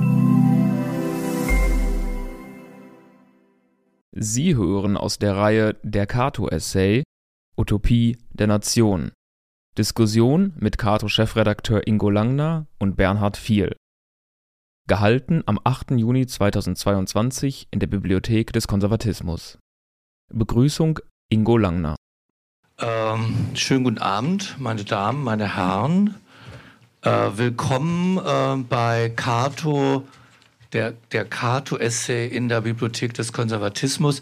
Sie hören aus der Reihe Der Cato-Essay Utopie der Nation. Diskussion mit Cato-Chefredakteur Ingo Langner und Bernhard Viel. Gehalten am 8. Juni 2022 in der Bibliothek des Konservatismus. Begrüßung Ingo Langner. Schönen guten Abend, meine Damen, meine Herren. Willkommen bei Cato, der Cato-Essay in der Bibliothek des Konservatismus.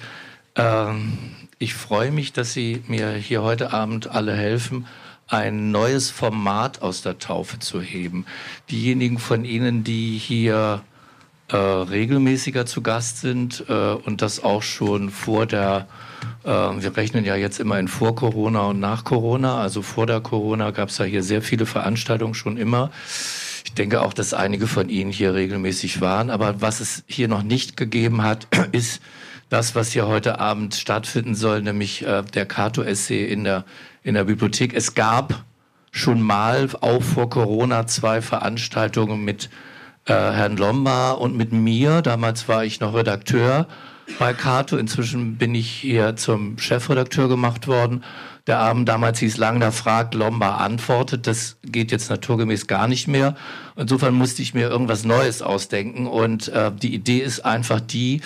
Ich freue mich, dass Sie mir hier heute Abend alle helfen, ein neues Format aus der Taufe zu heben. Diejenigen von Ihnen, die hier regelmäßiger zu Gast sind und das auch schon vor der, wir rechnen ja jetzt immer in vor Corona und nach Corona, also vor der Corona gab es ja hier sehr viele Veranstaltungen schon immer. Ich denke auch, dass einige von Ihnen hier regelmäßig waren, aber was es hier noch nicht gegeben hat, ist das, was hier heute Abend stattfinden soll, nämlich der Cato-Essay in der Bibliothek. Es gab schon mal, auch vor Corona, 2 Veranstaltungen mit Herrn Lombard und mit mir. Damals war ich noch Redakteur bei Cato. Inzwischen bin ich hier zum Chefredakteur gemacht worden. Der Abend damals hieß Langner fragt, Lombard antwortet. Das geht jetzt naturgemäß gar nicht mehr. Insofern musste ich mir irgendwas Neues ausdenken. Und die Idee ist einfach die,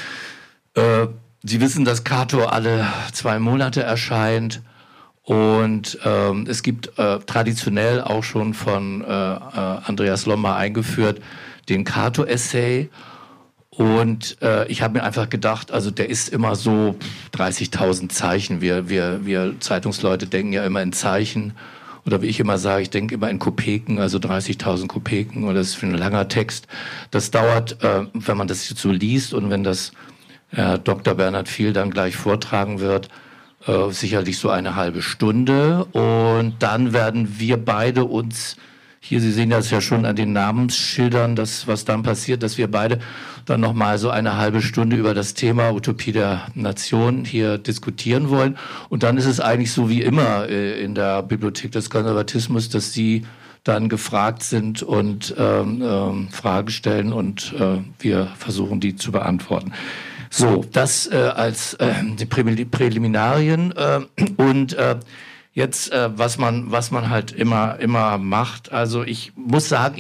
Sie wissen, dass Cato alle 2 Monate erscheint. Und es gibt traditionell auch schon von Andreas Lombard eingeführt den Cato-Essay. Und ich habe mir einfach gedacht, also der ist immer so 30.000 Zeichen. Wir Zeitungsleute denken ja immer in Zeichen. Oder wie ich immer sage, ich denke immer in Kopeken, also 30.000 Kopeken. Und das ist ein langer Text. Das dauert, wenn man das jetzt so liest und wenn das Dr. Bernhard Viel dann gleich vortragen wird, sicherlich so eine halbe Stunde. Und dann werden wir beide uns hier, Sie sehen das ja schon an den Namensschildern, das, was dann passiert, dass wir beide dann nochmal so eine halbe Stunde über das Thema Utopie der Nation hier diskutieren wollen. Und dann ist es eigentlich so wie immer in der Bibliothek des Konservatismus, dass Sie dann gefragt sind und Fragen stellen und wir versuchen, die zu beantworten. So, das als die Präliminarien und jetzt, was man halt immer macht. Also ich muss sagen,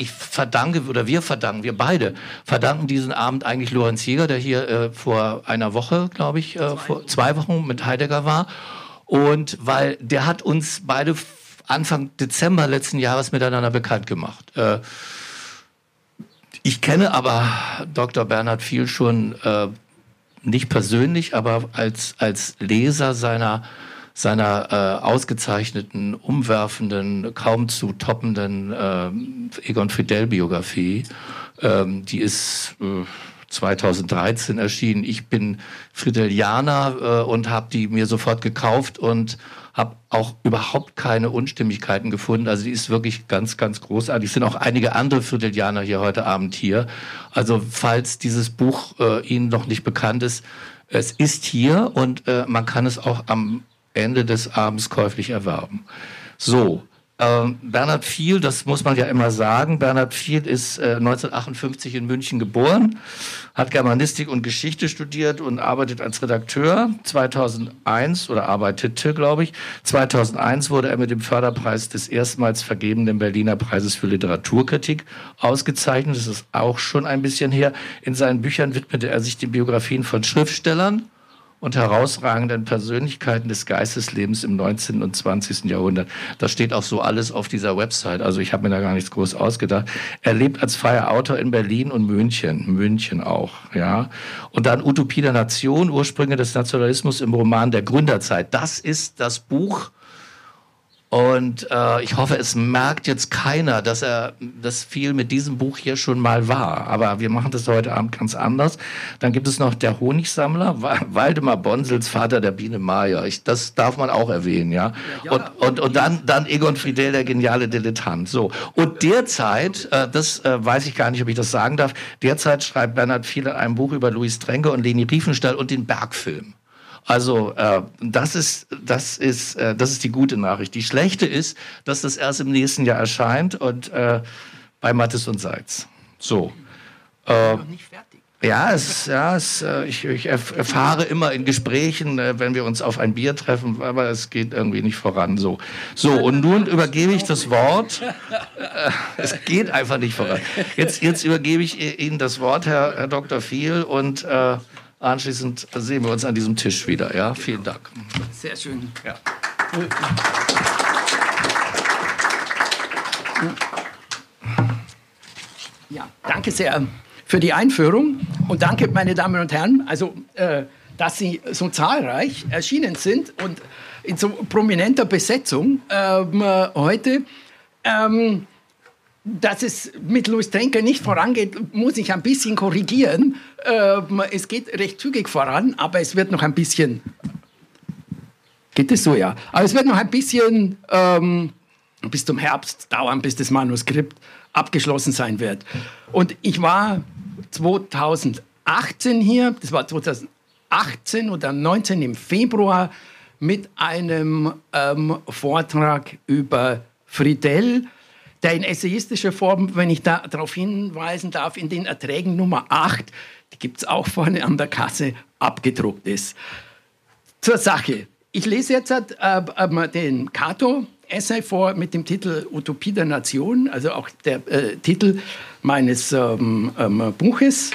wir beide verdanken diesen Abend eigentlich Lorenz Jäger, der hier vor einer Woche, glaube ich, vor 2 Wochen mit Heidegger war. Und weil der hat uns beide Anfang Dezember letzten Jahres miteinander bekannt gemacht. Ich kenne aber Dr. Bernhard Viel schon nicht persönlich, aber als Leser seiner ausgezeichneten, umwerfenden, kaum zu toppenden Egon Friedell-Biografie. Die ist 2013 erschienen. Ich bin Friedellianer und habe die mir sofort gekauft und habe auch überhaupt keine Unstimmigkeiten gefunden. Also die ist wirklich ganz, ganz großartig. Es sind auch einige andere Friedellianer hier heute Abend hier. Also falls dieses Buch Ihnen noch nicht bekannt ist, es ist hier und man kann es auch am Ende des Abends käuflich erwerben. So, Bernhard Viel, das muss man ja immer sagen. Bernhard Viel ist 1958 in München geboren, hat Germanistik und Geschichte studiert und arbeitet als Redakteur. 2001, oder arbeitete, glaube ich, 2001 wurde er mit dem Förderpreis des erstmals vergebenen Berliner Preises für Literaturkritik ausgezeichnet. Das ist auch schon ein bisschen her. In seinen Büchern widmete er sich den Biografien von Schriftstellern und herausragenden Persönlichkeiten des Geisteslebens im 19. und 20. Jahrhundert. Das steht auch so alles auf dieser Website. Also ich habe mir da gar nichts groß ausgedacht. Er lebt als freier Autor in Berlin und München auch. Ja. Und dann Utopie der Nation, Ursprünge des Nationalismus im Roman der Gründerzeit. Das ist das Buch. Und ich hoffe, es merkt jetzt keiner, dass das viel mit diesem Buch hier schon mal war. Aber wir machen das heute Abend ganz anders. Dann gibt es noch der Honigsammler, Waldemar Bonsels, Vater der Biene Maya. Das darf man auch erwähnen, ja. Und dann Egon Friedell, der geniale Dilettant. So. Und derzeit, das weiß ich gar nicht, ob ich das sagen darf, derzeit schreibt Bernhard Viel in einem Buch über Louis Trenker und Leni Riefenstahl und den Bergfilm. Also das ist die gute Nachricht. Die schlechte ist, dass das erst im nächsten Jahr erscheint und bei Mattes und Seitz. So. Noch nicht fertig. Ich erfahre immer in Gesprächen, wenn wir uns auf ein Bier treffen, aber es geht irgendwie nicht voran. So, und nun übergebe ich das Wort. Es geht einfach nicht voran. Jetzt übergebe ich Ihnen das Wort, Herr Dr. Viel, und anschließend sehen wir uns an diesem Tisch wieder. Ja, vielen Dank. Sehr schön. Ja. Ja, danke sehr für die Einführung und danke, meine Damen und Herren, also, dass Sie so zahlreich erschienen sind und in so prominenter Besetzung heute. Dass es mit Louis Trenker nicht vorangeht, muss ich ein bisschen korrigieren. Es geht recht zügig voran, aber es wird noch ein bisschen... Geht es so, ja? Aber es wird noch ein bisschen bis zum Herbst dauern, bis das Manuskript abgeschlossen sein wird. Und ich war 2018 hier, das war 2018 oder 19 im Februar, mit einem Vortrag über Friedel, der in essayistischer Form, wenn ich da darauf hinweisen darf, in den Erträgen Nummer 8, die gibt es auch vorne an der Kasse, abgedruckt ist. Zur Sache. Ich lese jetzt den Cato-Essay vor mit dem Titel Utopie der Nation, also auch der Titel meines Buches.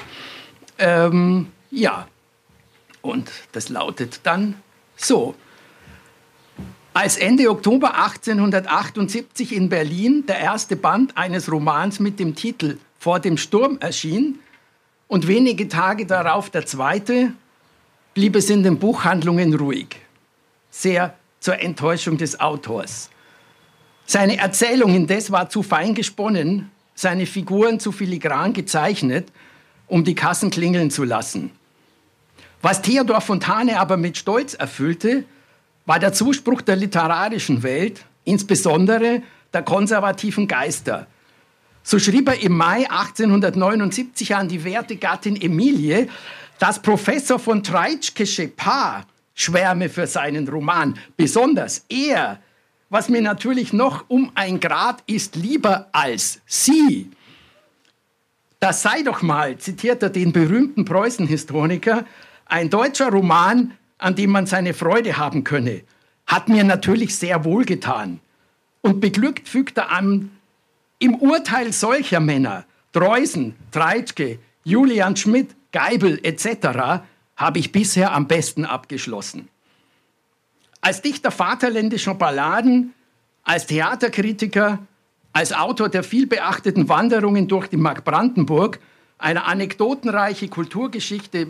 Ja, und das lautet dann so. Als Ende Oktober 1878 in Berlin der erste Band eines Romans mit dem Titel Vor dem Sturm erschien und wenige Tage darauf der zweite, blieb es in den Buchhandlungen ruhig. Sehr zur Enttäuschung des Autors. Seine Erzählung indes war zu fein gesponnen, seine Figuren zu filigran gezeichnet, um die Kassen klingeln zu lassen. Was Theodor Fontane aber mit Stolz erfüllte, war der Zuspruch der literarischen Welt, insbesondere der konservativen Geister. So schrieb er im Mai 1879 an die werte Gattin Emilie, dass Professor von Treitschkesche Paar schwärme für seinen Roman. Besonders er, was mir natürlich noch um ein Grad ist, lieber als sie. Das sei doch mal, zitiert er den berühmten Preußenhistoriker, ein deutscher Roman, an dem man seine Freude haben könne, hat mir natürlich sehr wohlgetan. Und beglückt fügt er an, im Urteil solcher Männer, Dreusen, Treitschke, Julian Schmidt, Geibel etc., habe ich bisher am besten abgeschlossen. Als Dichter vaterländischer Balladen, als Theaterkritiker, als Autor der vielbeachteten Wanderungen durch die Mark Brandenburg, einer anekdotenreichen Kulturgeschichte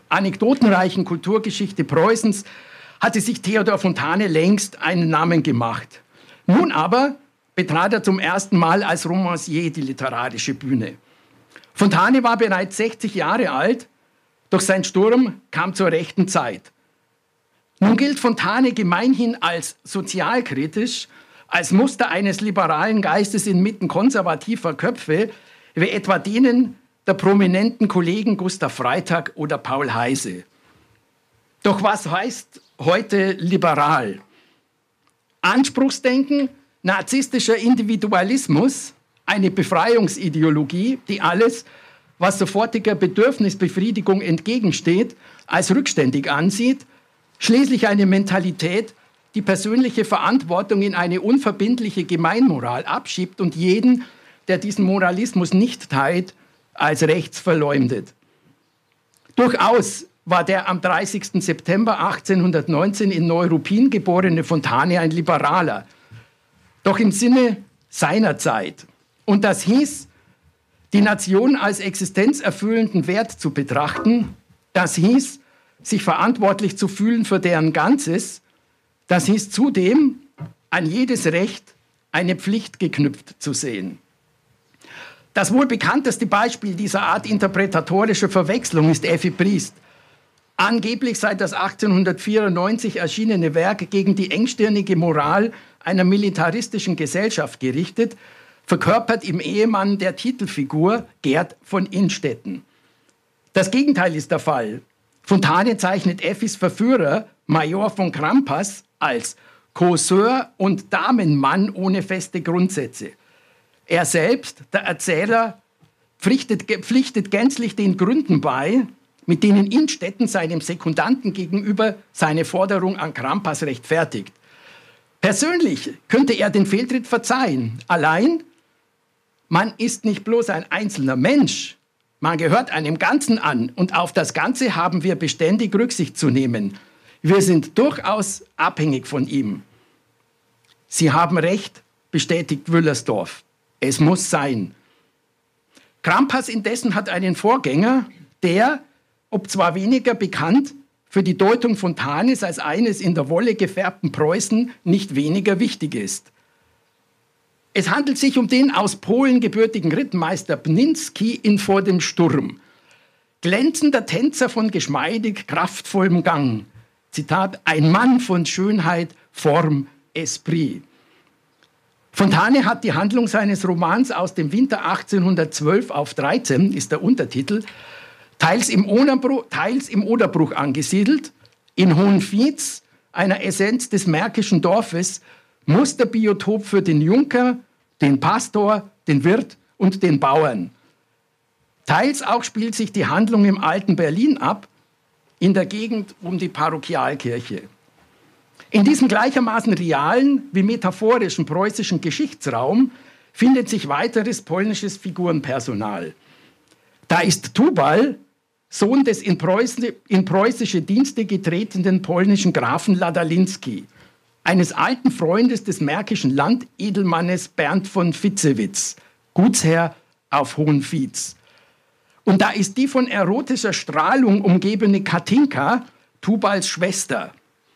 Preußens, hatte sich Theodor Fontane längst einen Namen gemacht. Nun aber betrat er zum ersten Mal als Romancier die literarische Bühne. Fontane war bereits 60 Jahre alt, doch sein Sturm kam zur rechten Zeit. Nun gilt Fontane gemeinhin als sozialkritisch, als Muster eines liberalen Geistes inmitten konservativer Köpfe, wie etwa denen der prominenten Kollegen Gustav Freytag oder Paul Heyse. Doch was heißt heute liberal? Anspruchsdenken, narzisstischer Individualismus, eine Befreiungsideologie, die alles, was sofortiger Bedürfnisbefriedigung entgegensteht, als rückständig ansieht, schließlich eine Mentalität, die persönliche Verantwortung in eine unverbindliche Gemeinmoral abschiebt und jeden, der diesen Moralismus nicht teilt, als rechts verleumdet. Durchaus war der am 30. September 1819 in Neuruppin geborene Fontane ein Liberaler, doch im Sinne seiner Zeit. Und das hieß, die Nation als existenzerfüllenden Wert zu betrachten, das hieß, sich verantwortlich zu fühlen für deren Ganzes, das hieß zudem, an jedes Recht eine Pflicht geknüpft zu sehen. Das wohl bekannteste Beispiel dieser Art interpretatorischer Verwechslung ist Effi Briest. Angeblich seit das 1894 erschienene Werk gegen die engstirnige Moral einer militaristischen Gesellschaft gerichtet, verkörpert im Ehemann der Titelfigur Gerd von Innstetten. Das Gegenteil ist der Fall. Fontane zeichnet Effis Verführer, Major von Krampas, als Causeur und Damenmann ohne feste Grundsätze. Er selbst, der Erzähler, pflichtet gänzlich den Gründen bei, mit denen Innstetten seinem Sekundanten gegenüber seine Forderung an Crampas rechtfertigt. Persönlich könnte er den Fehltritt verzeihen. Allein, man ist nicht bloß ein einzelner Mensch, man gehört einem Ganzen an und auf das Ganze haben wir beständig Rücksicht zu nehmen. Wir sind durchaus abhängig von ihm. Sie haben recht, bestätigt Wüllersdorf. Es muss sein. Crampas indessen hat einen Vorgänger, der, ob zwar weniger bekannt, für die Deutung Fontanes als eines in der Wolle gefärbten Preußen nicht weniger wichtig ist. Es handelt sich um den aus Polen gebürtigen Rittmeister Bninski in Vor dem Sturm. Glänzender Tänzer von geschmeidig kraftvollem Gang. Zitat, ein Mann von Schönheit, Form, Esprit. Fontane hat die Handlung seines Romans aus dem Winter 1812 auf 13, ist der Untertitel, teils im Oderbruch angesiedelt, in Hohenviez, einer Essenz des märkischen Dorfes, Musterbiotop für den Junker, den Pastor, den Wirt und den Bauern. Teils auch spielt sich die Handlung im alten Berlin ab, in der Gegend um die Parochialkirche. In diesem gleichermaßen realen wie metaphorischen preußischen Geschichtsraum findet sich weiteres polnisches Figurenpersonal. Da ist Tubal, Sohn des in preußische Dienste getretenen polnischen Grafen Ladalinski, eines alten Freundes des märkischen Landedelmannes Bernd von Vitzewitz, Gutsherr auf Hohenviez. Und da ist die von erotischer Strahlung umgebene Katinka, Tubals Schwester.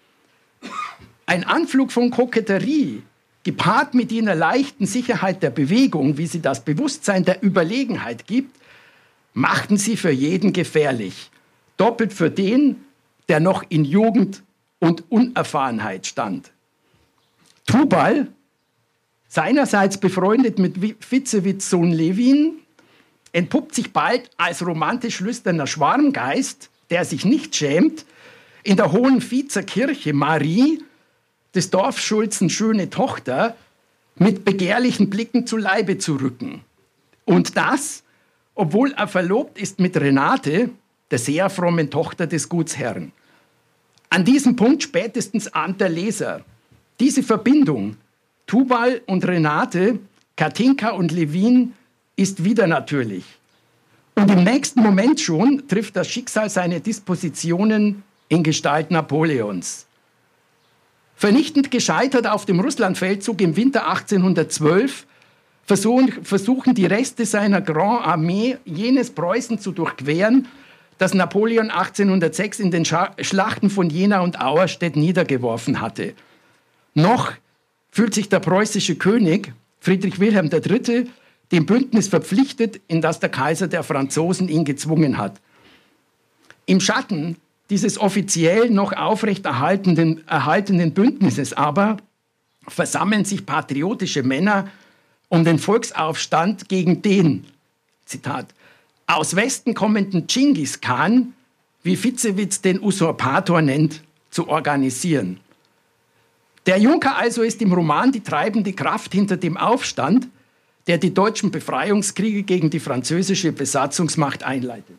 Ein Anflug von Koketterie, gepaart mit jener leichten Sicherheit der Bewegung, wie sie das Bewusstsein der Überlegenheit gibt, machten sie für jeden gefährlich. Doppelt für den, der noch in Jugend und Unerfahrenheit stand. Tubal, seinerseits befreundet mit Vitzewitz' Sohn Levin, entpuppt sich bald als romantisch lüsterner Schwarmgeist, der sich nicht schämt, in der Hohenviezer Kirche Marie, des Dorfschulzen schöne Tochter, mit begehrlichen Blicken zu Leibe zu rücken. Und das, obwohl er verlobt ist mit Renate, der sehr frommen Tochter des Gutsherrn. An diesem Punkt spätestens ahnt der Leser, diese Verbindung, Tubal und Renate, Katinka und Levin, ist wieder natürlich. Und im nächsten Moment schon trifft das Schicksal seine Dispositionen in Gestalt Napoleons. Vernichtend gescheitert auf dem Russlandfeldzug im Winter 1812 versuchen die Reste seiner Grand Armee jenes Preußen zu durchqueren, das Napoleon 1806 in den Schlachten von Jena und Auerstedt niedergeworfen hatte. Noch fühlt sich der preußische König, Friedrich Wilhelm III., dem Bündnis verpflichtet, in das der Kaiser der Franzosen ihn gezwungen hat. Im Schatten dieses offiziell noch aufrecht erhaltenen Bündnisses aber versammeln sich patriotische Männer, um den Volksaufstand gegen den, Zitat, aus Westen kommenden Dschingis Khan, wie Vitzewitz den Usurpator nennt, zu organisieren. Der Junker also ist im Roman die treibende Kraft hinter dem Aufstand, der die deutschen Befreiungskriege gegen die französische Besatzungsmacht einleitet.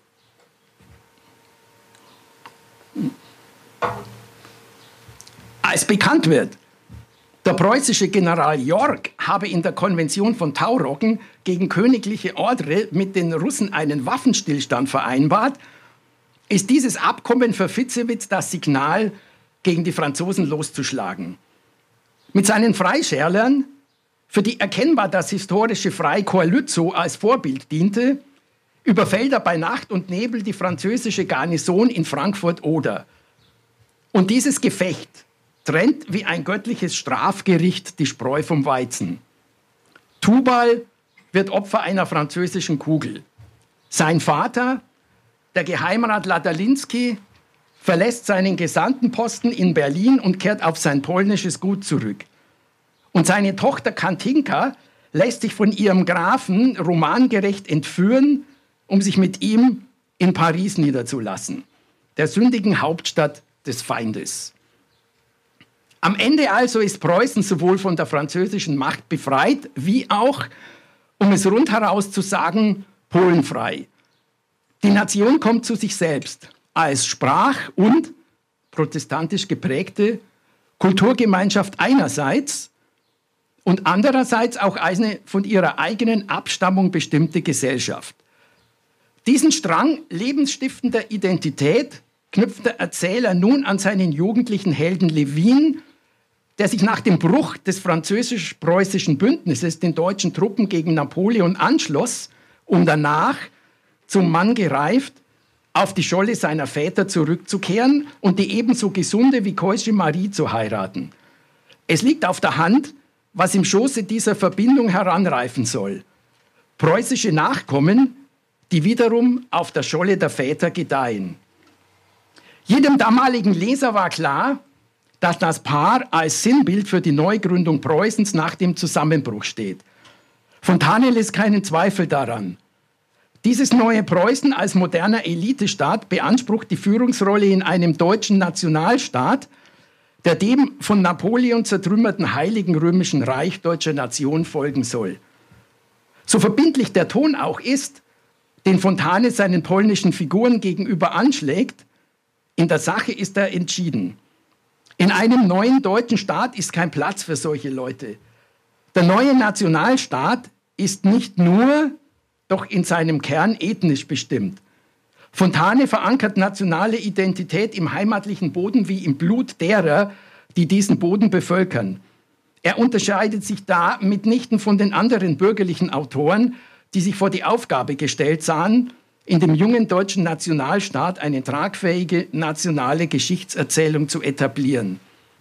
Als bekannt wird, der preußische General Yorck habe in der Konvention von Tauroggen gegen königliche Ordre mit den Russen einen Waffenstillstand vereinbart, ist dieses Abkommen für Vitzewitz das Signal, gegen die Franzosen loszuschlagen. Mit seinen Freischärlern, für die erkennbar das historische Freikorps Lützow als Vorbild diente, überfällt er bei Nacht und Nebel die französische Garnison in Frankfurt-Oder. Und dieses Gefecht trennt wie ein göttliches Strafgericht die Spreu vom Weizen. Tubal wird Opfer einer französischen Kugel. Sein Vater, der Geheimrat Ladalinski, verlässt seinen Gesandtenposten in Berlin und kehrt auf sein polnisches Gut zurück. Und seine Tochter Katinka lässt sich von ihrem Grafen romangerecht entführen, um sich mit ihm in Paris niederzulassen, der sündigen Hauptstadt des Feindes. Am Ende also ist Preußen sowohl von der französischen Macht befreit, wie auch, um es rundheraus zu sagen, polenfrei. Die Nation kommt zu sich selbst als sprach- und protestantisch geprägte Kulturgemeinschaft einerseits und andererseits auch eine von ihrer eigenen Abstammung bestimmte Gesellschaft. Diesen Strang lebensstiftender Identität knüpft der Erzähler nun an seinen jugendlichen Helden Levin, der sich nach dem Bruch des französisch-preußischen Bündnisses den deutschen Truppen gegen Napoleon anschloss, um danach zum Mann gereift, auf die Scholle seiner Väter zurückzukehren und die ebenso gesunde wie keusche Marie zu heiraten. Es liegt auf der Hand, was im Schoße dieser Verbindung heranreifen soll. Preußische Nachkommen, die wiederum auf der Scholle der Väter gedeihen. Jedem damaligen Leser war klar, dass das Paar als Sinnbild für die Neugründung Preußens nach dem Zusammenbruch steht. Fontane lässt keinen Zweifel daran. Dieses neue Preußen als moderner Elitestaat beansprucht die Führungsrolle in einem deutschen Nationalstaat, der dem von Napoleon zertrümmerten Heiligen Römischen Reich deutscher Nation folgen soll. So verbindlich der Ton auch ist, den Fontane seinen polnischen Figuren gegenüber anschlägt, in der Sache ist er entschieden. In einem neuen deutschen Staat ist kein Platz für solche Leute. Der neue Nationalstaat ist nicht nur, doch in seinem Kern ethnisch bestimmt. Fontane verankert nationale Identität im heimatlichen Boden wie im Blut derer, die diesen Boden bevölkern. Er unterscheidet sich da mitnichten von den anderen bürgerlichen Autoren, die sich vor die Aufgabe gestellt sahen, in dem jungen deutschen Nationalstaat eine tragfähige nationale Geschichtserzählung zu etablieren.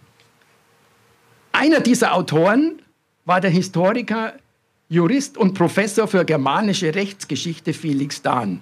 Einer dieser Autoren war der Historiker, Jurist und Professor für germanische Rechtsgeschichte Felix Dahn.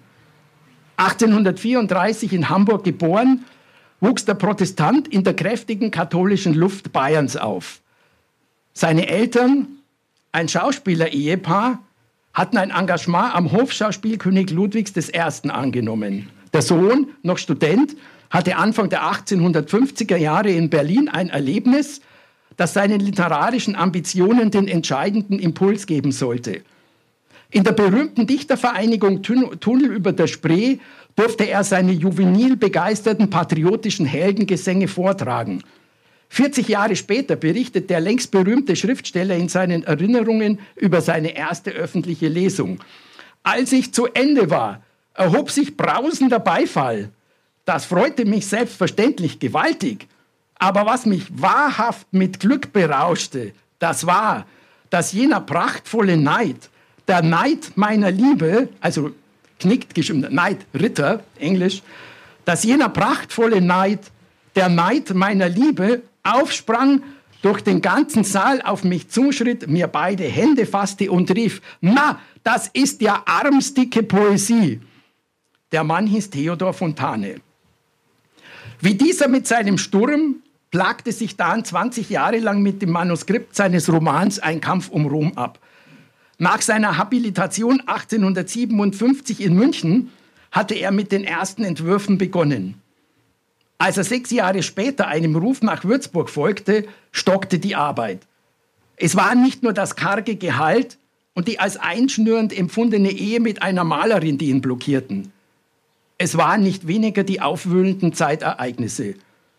1834 in Hamburg geboren, wuchs der Protestant in der kräftigen katholischen Luft Bayerns auf. Seine Eltern, ein Schauspieler-Ehepaar, hatten ein Engagement am Hofschauspiel König Ludwigs I. angenommen. Der Sohn, noch Student, hatte Anfang der 1850er Jahre in Berlin ein Erlebnis, das seinen literarischen Ambitionen den entscheidenden Impuls geben sollte. In der berühmten Dichtervereinigung Tunnel über der Spree durfte er seine juvenil begeisterten patriotischen Heldengesänge vortragen. 40 Jahre später berichtet der längst berühmte Schriftsteller in seinen Erinnerungen über seine erste öffentliche Lesung. Als ich zu Ende war, erhob sich brausender Beifall. Das freute mich selbstverständlich gewaltig. Aber was mich wahrhaft mit Glück berauschte, das war, dass jener prachtvolle Neid, der Neid meiner Liebe, also knickt geschrieben, Neid, Ritter, Englisch, dass jener prachtvolle Neid, der Neid meiner Liebe, aufsprang, durch den ganzen Saal auf mich zuschritt, mir beide Hände fasste und rief, na, das ist ja armsdicke Poesie. Der Mann hieß Theodor Fontane. Wie dieser mit seinem Sturm plagte sich Dahn 20 Jahre lang mit dem Manuskript seines Romans Ein Kampf um Rom ab. Nach seiner Habilitation 1857 in München hatte er mit den ersten Entwürfen begonnen. Als er 6 Jahre später einem Ruf nach Würzburg folgte, stockte die Arbeit. Es war nicht nur das karge Gehalt und die als einschnürend empfundene Ehe mit einer Malerin, die ihn blockierten. Es waren nicht weniger die aufwühlenden Zeitereignisse.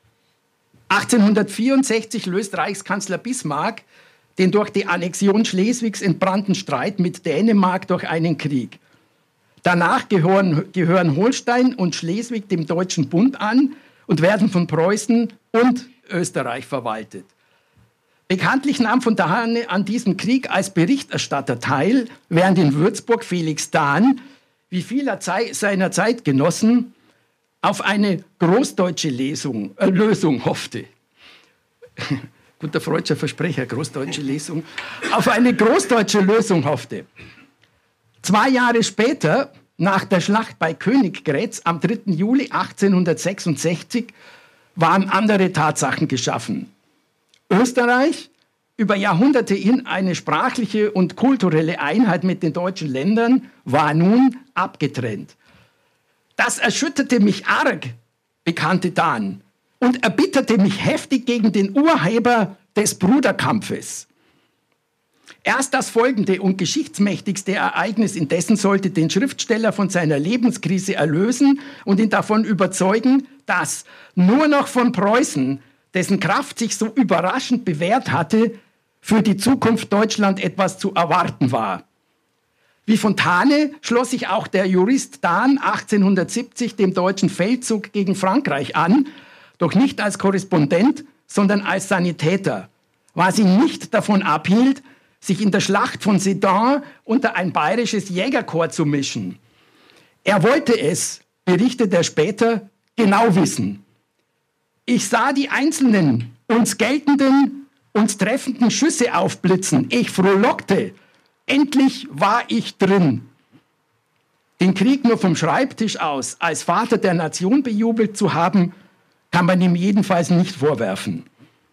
1864 löst Reichskanzler Bismarck den durch die Annexion Schleswigs entbrannten Streit mit Dänemark durch einen Krieg. Danach gehören Holstein und Schleswig dem Deutschen Bund an und werden von Preußen und Österreich verwaltet. Bekanntlich nahm Fontane an diesem Krieg als Berichterstatter teil, während in Würzburg Felix Dahn, wie viele seiner Zeitgenossen, auf eine großdeutsche Lösung hoffte. Guter freudscher Versprecher, großdeutsche Lesung. Auf eine großdeutsche Lösung hoffte. 2 Jahre später, nach der Schlacht bei Königgrätz am 3. Juli 1866, waren andere Tatsachen geschaffen. Österreich, über Jahrhunderte hin eine sprachliche und kulturelle Einheit mit den deutschen Ländern, war nun abgetrennt. Das erschütterte mich arg, bekannte Dahn, und erbitterte mich heftig gegen den Urheber des Bruderkampfes. Erst das folgende und geschichtsmächtigste Ereignis indessen sollte den Schriftsteller von seiner Lebenskrise erlösen und ihn davon überzeugen, dass nur noch von Preußen, dessen Kraft sich so überraschend bewährt hatte, für die Zukunft Deutschland etwas zu erwarten war. Wie Fontane schloss sich auch der Jurist Dahn 1870 dem deutschen Feldzug gegen Frankreich an, doch nicht als Korrespondent, sondern als Sanitäter, was ihn nicht davon abhielt, sich in der Schlacht von Sedan unter ein bayerisches Jägerkorps zu mischen. Er wollte es, berichtet er später, genau wissen. Ich sah die einzelnen uns geltenden, uns treffenden Schüsse aufblitzen. Ich frohlockte. Endlich war ich drin. Den Krieg nur vom Schreibtisch aus als Vater der Nation bejubelt zu haben, kann man ihm jedenfalls nicht vorwerfen.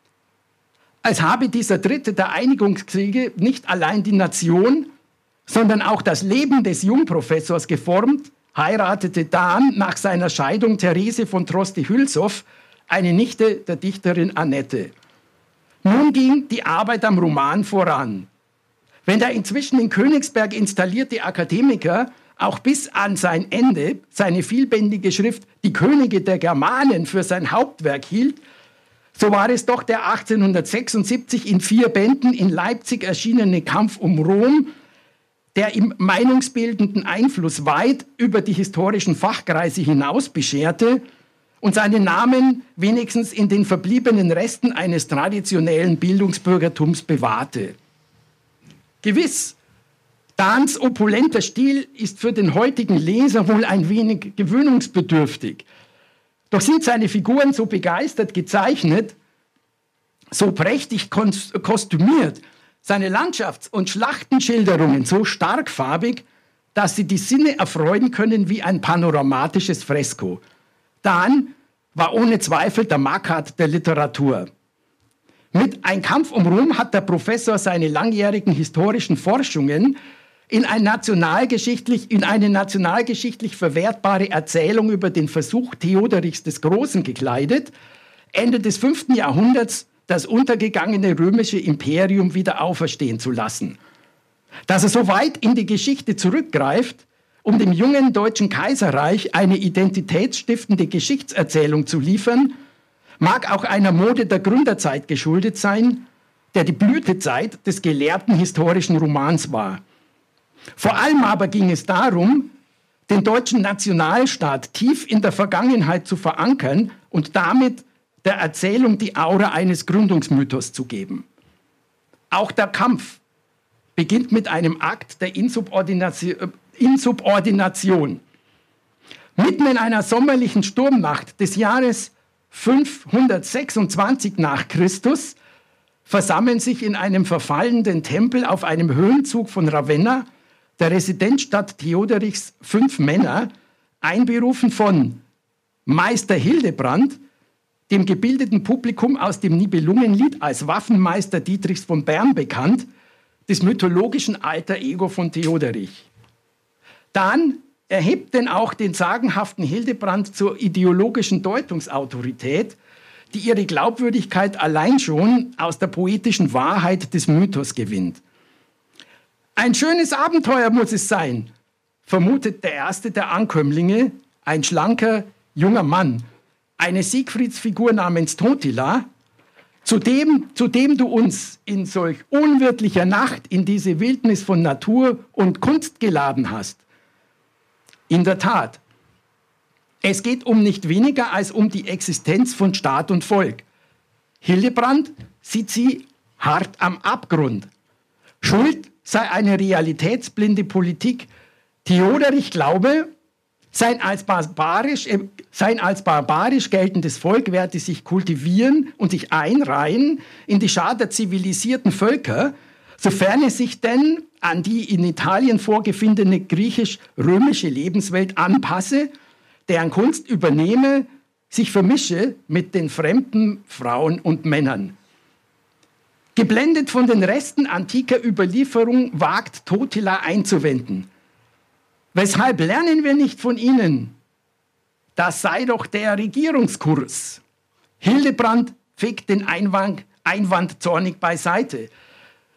Als habe dieser dritte der Einigungskriege nicht allein die Nation, sondern auch das Leben des Jungprofessors geformt, heiratete Dahn nach seiner Scheidung Therese von Droste-Hülshoff, eine Nichte der Dichterin Annette. Nun ging die Arbeit am Roman voran. Wenn der inzwischen in Königsberg installierte Akademiker auch bis an sein Ende seine vielbändige Schrift Die Könige der Germanen für sein Hauptwerk hielt, so war es doch der 1876 in 4 Bänden in Leipzig erschienene Kampf um Rom, der ihm meinungsbildenden Einfluss weit über die historischen Fachkreise hinaus bescherte und seinen Namen wenigstens in den verbliebenen Resten eines traditionellen Bildungsbürgertums bewahrte. Gewiss, Dahns opulenter Stil ist für den heutigen Leser wohl ein wenig gewöhnungsbedürftig. Doch sind seine Figuren so begeistert gezeichnet, so prächtig kostümiert, seine Landschafts- und Schlachtenschilderungen so starkfarbig, dass sie die Sinne erfreuen können wie ein panoramatisches Fresko. Dahn war ohne Zweifel der Marquard der Literatur. Mit Ein Kampf um Rom hat der Professor seine langjährigen historischen Forschungen in eine nationalgeschichtlich verwertbare Erzählung über den Versuch Theoderichs des Großen gekleidet, Ende des 5. Jahrhunderts das untergegangene römische Imperium wieder auferstehen zu lassen. Dass er so weit in die Geschichte zurückgreift, um dem jungen deutschen Kaiserreich eine identitätsstiftende Geschichtserzählung zu liefern, mag auch einer Mode der Gründerzeit geschuldet sein, der die Blütezeit des gelehrten historischen Romans war. Vor allem aber ging es darum, den deutschen Nationalstaat tief in der Vergangenheit zu verankern und damit der Erzählung die Aura eines Gründungsmythos zu geben. Auch der Kampf beginnt mit einem Akt der Insubordination. Mitten in einer sommerlichen Sturmnacht des Jahres 526 nach Christus versammeln sich in einem verfallenden Tempel auf einem Höhenzug von Ravenna, der Residenzstadt Theoderichs, 5 Männer, einberufen von Meister Hildebrand, dem gebildeten Publikum aus dem Nibelungenlied als Waffenmeister Dietrichs von Bern bekannt, des mythologischen Alter Ego von Theoderich. Dann erhebt denn auch den sagenhaften Hildebrand zur ideologischen Deutungsautorität, die ihre Glaubwürdigkeit allein schon aus der poetischen Wahrheit des Mythos gewinnt. Ein schönes Abenteuer muss es sein, vermutet der erste der Ankömmlinge, ein schlanker, junger Mann, eine Siegfriedsfigur namens Totila, zu dem du uns in solch unwirtlicher Nacht in diese Wildnis von Natur und Kunst geladen hast. In der Tat, es geht um nicht weniger als um die Existenz von Staat und Volk. Hildebrand sieht sie hart am Abgrund. Schuld sei eine realitätsblinde Politik. Theoderich glaube, sein als barbarisch geltendes Volk werde sich kultivieren und sich einreihen in die Schar der zivilisierten Völker, sofern es sich denn an die in Italien vorgefundene griechisch-römische Lebenswelt anpasse, deren Kunst übernehme, sich vermische mit den fremden Frauen und Männern. Geblendet von den Resten antiker Überlieferung wagt Totila einzuwenden. Weshalb lernen wir nicht von ihnen? Das sei doch der Regierungskurs. Hildebrand fegt den Einwand zornig beiseite.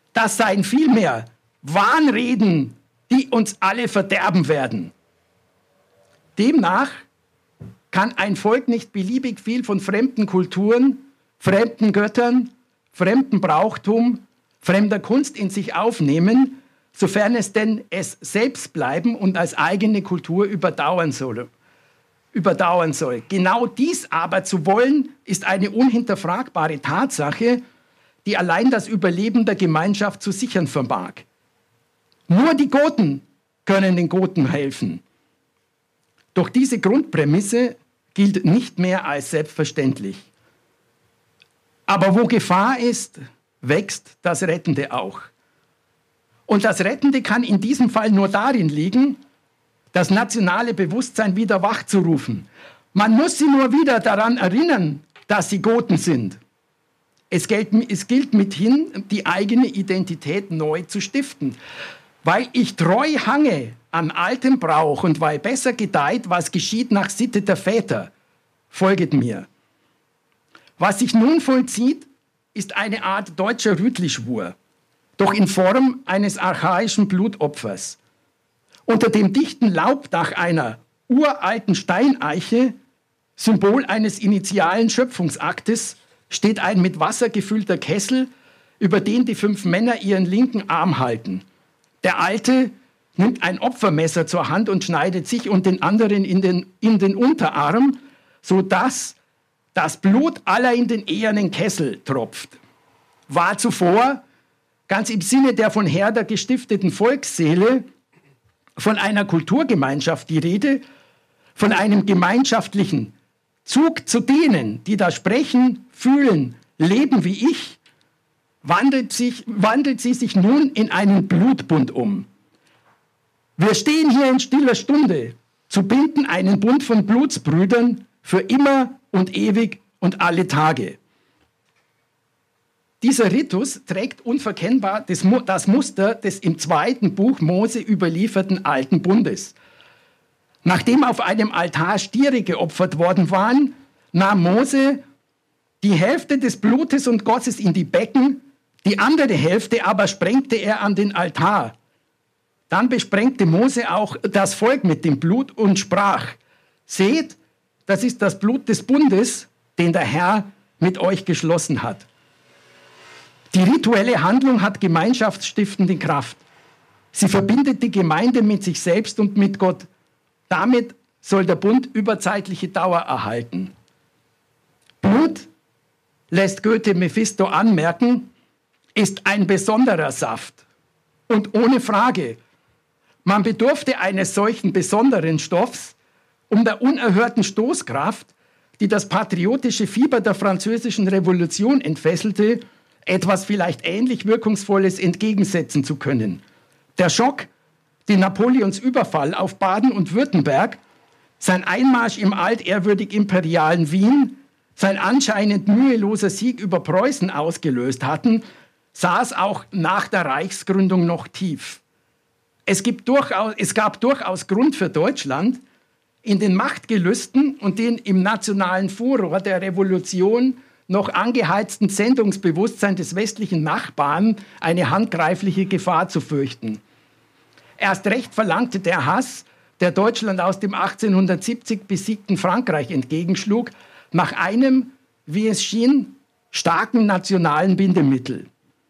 Das seien vielmehr Wahnreden, die uns alle verderben werden. Demnach kann ein Volk nicht beliebig viel von fremden Kulturen, fremden Göttern, fremdem Brauchtum, fremder Kunst in sich aufnehmen, sofern es denn es selbst bleiben und als eigene Kultur überdauern soll. Genau dies aber zu wollen, ist eine unhinterfragbare Tatsache, die allein das Überleben der Gemeinschaft zu sichern vermag. Nur die Goten können den Goten helfen. Doch diese Grundprämisse gilt nicht mehr als selbstverständlich. Aber wo Gefahr ist, wächst das Rettende auch. Und das Rettende kann in diesem Fall nur darin liegen, das nationale Bewusstsein wieder wachzurufen. Man muss sie nur wieder daran erinnern, dass sie Goten sind. Es gilt mithin, die eigene Identität neu zu stiften. Weil ich treu hange an altem Brauch und weil besser gedeiht, was geschieht nach Sitte der Väter, folget mir. Was sich nun vollzieht, ist eine Art deutscher Rütli-Schwur, doch in Form eines archaischen Blutopfers. Unter dem dichten Laubdach einer uralten Steineiche, Symbol eines initialen Schöpfungsaktes, steht ein mit Wasser gefüllter Kessel, über den die 5 Männer ihren linken Arm halten. Der Alte nimmt ein Opfermesser zur Hand und schneidet sich und den anderen in den Unterarm, sodass das Blut aller in den ehernen Kessel tropft. War zuvor, ganz im Sinne der von Herder gestifteten Volksseele, von einer Kulturgemeinschaft die Rede, von einem gemeinschaftlichen Zug zu denen, die da sprechen, fühlen, leben wie ich, wandelt sie sich nun in einen Blutbund um. Wir stehen hier in stiller Stunde, zu binden einen Bund von Blutsbrüdern für immer und ewig und alle Tage. Dieser Ritus trägt unverkennbar das Muster des im 2. Buch Mose überlieferten Alten Bundes. Nachdem auf einem Altar Stiere geopfert worden waren, nahm Mose die Hälfte des Blutes und goss es in die Becken, die andere Hälfte aber sprengte er an den Altar. Dann besprengte Mose auch das Volk mit dem Blut und sprach: Seht, das ist das Blut des Bundes, den der Herr mit euch geschlossen hat. Die rituelle Handlung hat gemeinschaftsstiftende Kraft. Sie verbindet die Gemeinde mit sich selbst und mit Gott. Damit soll der Bund überzeitliche Dauer erhalten. Blut, lässt Goethe Mephisto anmerken, ist ein besonderer Saft. Und ohne Frage, man bedurfte eines solchen besonderen Stoffs, um der unerhörten Stoßkraft, die das patriotische Fieber der Französischen Revolution entfesselte, etwas vielleicht ähnlich Wirkungsvolles entgegensetzen zu können. Der Schock, den Napoleons Überfall auf Baden und Württemberg, sein Einmarsch im altehrwürdig imperialen Wien, sein anscheinend müheloser Sieg über Preußen ausgelöst hatten, saß auch nach der Reichsgründung noch tief. Es gab durchaus Grund für Deutschland, in den Machtgelüsten und den im nationalen Furor der Revolution noch angeheizten Sendungsbewusstsein des westlichen Nachbarn eine handgreifliche Gefahr zu fürchten. Erst recht verlangte der Hass, der Deutschland aus dem 1870 besiegten Frankreich entgegenschlug, nach einem, wie es schien, starken nationalen Bindemittel.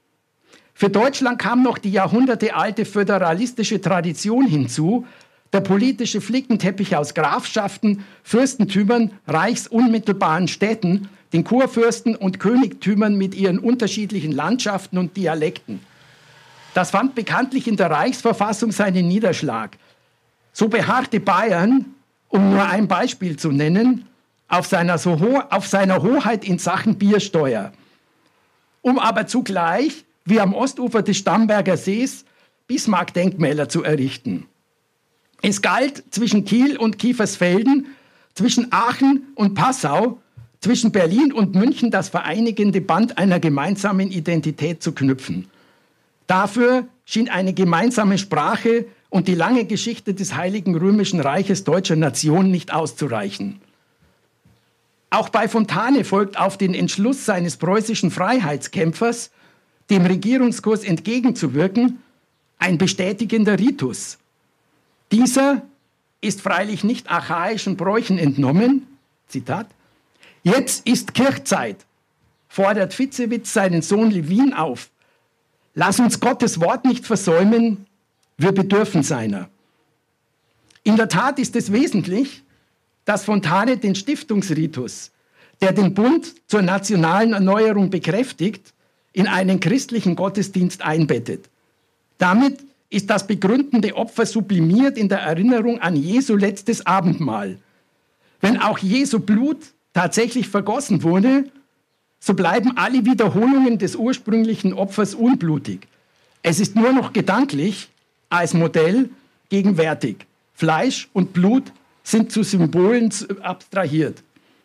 Für Deutschland kam noch die jahrhundertealte föderalistische Tradition hinzu, der politische Flickenteppich aus Grafschaften, Fürstentümern, reichsunmittelbaren Städten, den Kurfürsten und Königtümern mit ihren unterschiedlichen Landschaften und Dialekten. Das fand bekanntlich in der Reichsverfassung seinen Niederschlag. So beharrte Bayern, um nur ein Beispiel zu nennen, auf seiner Hoheit in Sachen Biersteuer, um aber zugleich, wie am Ostufer des Starnberger Sees, Bismarck-Denkmäler zu errichten. Es galt, zwischen Kiel und Kiefersfelden, zwischen Aachen und Passau, zwischen Berlin und München das vereinigende Band einer gemeinsamen Identität zu knüpfen. Dafür schien eine gemeinsame Sprache und die lange Geschichte des Heiligen Römischen Reiches deutscher Nation nicht auszureichen. Auch bei Fontane folgt auf den Entschluss seines preußischen Freiheitskämpfers dem Regierungskurs entgegenzuwirken, ein bestätigender Ritus. Dieser ist freilich nicht archaischen Bräuchen entnommen. Zitat: Jetzt ist Kirchzeit, fordert Fitzewitz seinen Sohn Levin auf. Lass uns Gottes Wort nicht versäumen, wir bedürfen seiner. In der Tat ist es wesentlich, dass Fontane den Stiftungsritus, der den Bund zur nationalen Erneuerung bekräftigt, in einen christlichen Gottesdienst einbettet. Damit ist das begründende Opfer sublimiert in der Erinnerung an Jesu letztes Abendmahl. Wenn auch Jesu Blut tatsächlich vergossen wurde, so bleiben alle Wiederholungen des ursprünglichen Opfers unblutig. Es ist nur noch gedanklich als Modell gegenwärtig. Fleisch und Blut sind zu Symbolen abstrahiert.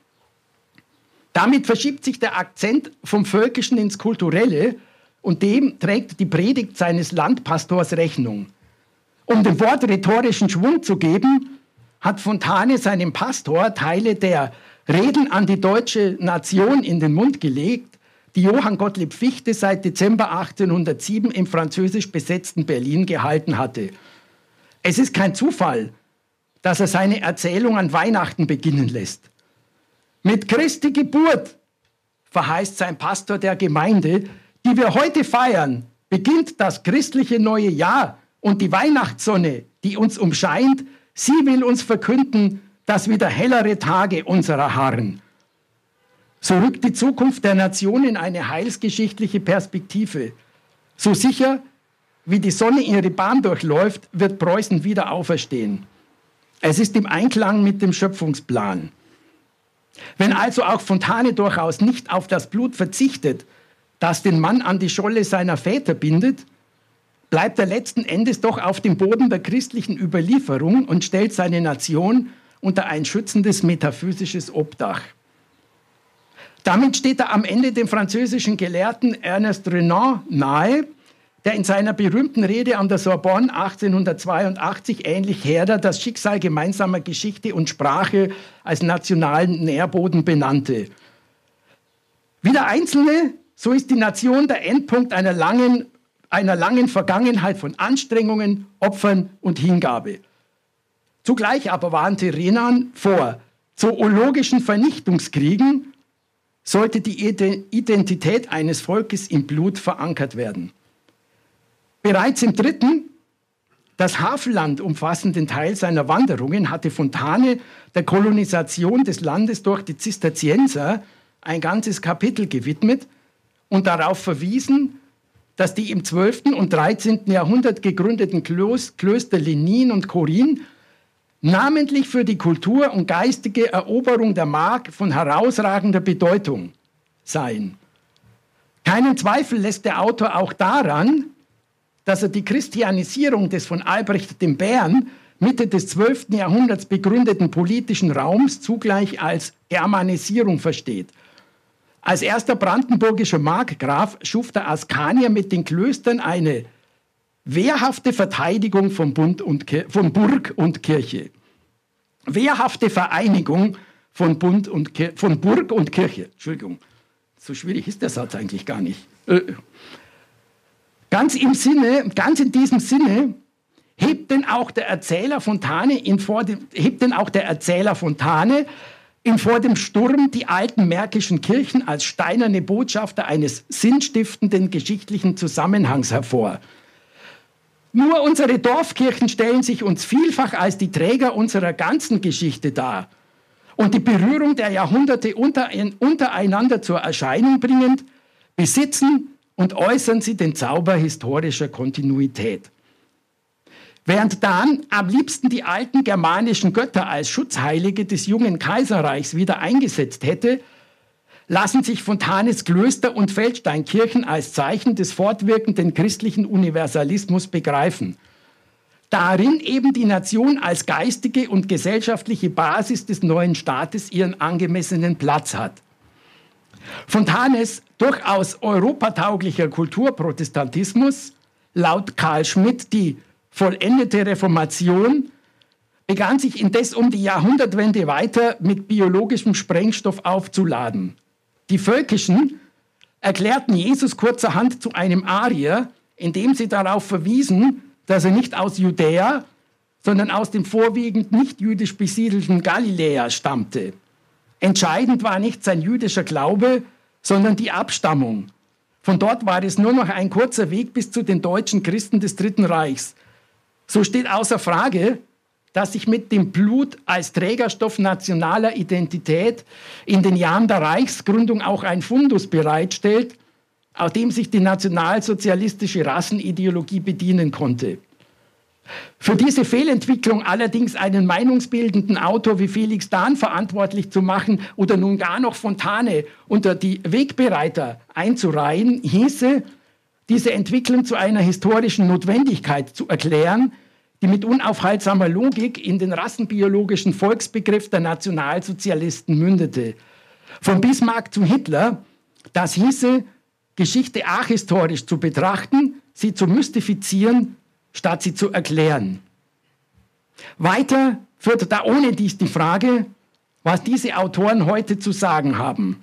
Damit verschiebt sich der Akzent vom Völkischen ins Kulturelle und dem trägt die Predigt seines Landpastors Rechnung. Um dem Wort rhetorischen Schwung zu geben, hat Fontane seinem Pastor Teile der Reden an die deutsche Nation in den Mund gelegt, die Johann Gottlieb Fichte seit Dezember 1807 im französisch besetzten Berlin gehalten hatte. Es ist kein Zufall, dass er seine Erzählung an Weihnachten beginnen lässt. Mit Christi Geburt, verheißt sein Pastor der Gemeinde, die wir heute feiern, beginnt das christliche neue Jahr und die Weihnachtssonne, die uns umscheint, sie will uns verkünden, dass wieder hellere Tage unserer harren. So rückt die Zukunft der Nation in eine heilsgeschichtliche Perspektive. So sicher, wie die Sonne ihre Bahn durchläuft, wird Preußen wieder auferstehen. Es ist im Einklang mit dem Schöpfungsplan. Wenn also auch Fontane durchaus nicht auf das Blut verzichtet, das den Mann an die Scholle seiner Väter bindet, bleibt er letzten Endes doch auf dem Boden der christlichen Überlieferung und stellt seine Nation unter ein schützendes metaphysisches Obdach. Damit steht er am Ende dem französischen Gelehrten Ernest Renan nahe, der in seiner berühmten Rede an der Sorbonne 1882 ähnlich Herder das Schicksal gemeinsamer Geschichte und Sprache als nationalen Nährboden benannte. Wie der Einzelne, so ist die Nation der Endpunkt einer langen Vergangenheit von Anstrengungen, Opfern und Hingabe. Zugleich aber warnte Renan vor zoologischen Vernichtungskriegen, sollte die Identität eines Volkes im Blut verankert werden. Bereits im dritten, das Havelland umfassenden Teil seiner Wanderungen hatte Fontane der Kolonisation des Landes durch die Zisterzienser ein ganzes Kapitel gewidmet und darauf verwiesen, dass die im 12. und 13. Jahrhundert gegründeten Klöster Lenin und Korin namentlich für die Kultur- und geistige Eroberung der Mark von herausragender Bedeutung seien. Keinen Zweifel lässt der Autor auch daran, dass er die Christianisierung des von Albrecht dem Bären Mitte des 12. Jahrhunderts begründeten politischen Raums zugleich als Germanisierung versteht. Als erster brandenburgischer Markgraf schuf der Askanier mit den Klöstern eine wehrhafte Verteidigung von Burg und Kirche. Wehrhafte Vereinigung von Burg und Kirche. Entschuldigung, so schwierig ist der Satz eigentlich gar nicht. Ganz in diesem Sinne hebt denn auch der Erzähler Fontane vor dem Sturm die alten märkischen Kirchen als steinerne Botschafter eines sinnstiftenden geschichtlichen Zusammenhangs hervor. Nur unsere Dorfkirchen stellen sich uns vielfach als die Träger unserer ganzen Geschichte dar. Und die Berührung der Jahrhunderte untereinander zur Erscheinung bringend, besitzen und äußern sie den Zauber historischer Kontinuität. Während dann am liebsten die alten germanischen Götter als Schutzheilige des jungen Kaiserreichs wieder eingesetzt hätte, lassen sich Fontanes Klöster und Feldsteinkirchen als Zeichen des fortwirkenden christlichen Universalismus begreifen. Darin eben die Nation als geistige und gesellschaftliche Basis des neuen Staates ihren angemessenen Platz hat. Fontanes durchaus europatauglicher Kulturprotestantismus, laut Karl Schmidt die vollendete Reformation, begann sich indes um die Jahrhundertwende weiter mit biologischem Sprengstoff aufzuladen. Die völkischen erklärten Jesus kurzerhand zu einem Arier, indem sie darauf verwiesen, dass er nicht aus Judäa, sondern aus dem vorwiegend nicht jüdisch besiedelten Galiläa stammte. Entscheidend war nicht sein jüdischer Glaube, sondern die Abstammung. Von dort war es nur noch ein kurzer Weg bis zu den deutschen Christen des Dritten Reichs. So steht außer Frage, dass sich mit dem Blut als Trägerstoff nationaler Identität in den Jahren der Reichsgründung auch ein Fundus bereitstellt, aus dem sich die nationalsozialistische Rassenideologie bedienen konnte. Für diese Fehlentwicklung allerdings einen meinungsbildenden Autor wie Felix Dahn verantwortlich zu machen oder nun gar noch Fontane unter die Wegbereiter einzureihen, hieße, diese Entwicklung zu einer historischen Notwendigkeit zu erklären, die mit unaufhaltsamer Logik in den rassenbiologischen Volksbegriff der Nationalsozialisten mündete. Von Bismarck zu Hitler, das hieße, Geschichte ahistorisch zu betrachten, sie zu mystifizieren, statt sie zu erklären. Weiter führt da ohne dies die Frage, was diese Autoren heute zu sagen haben.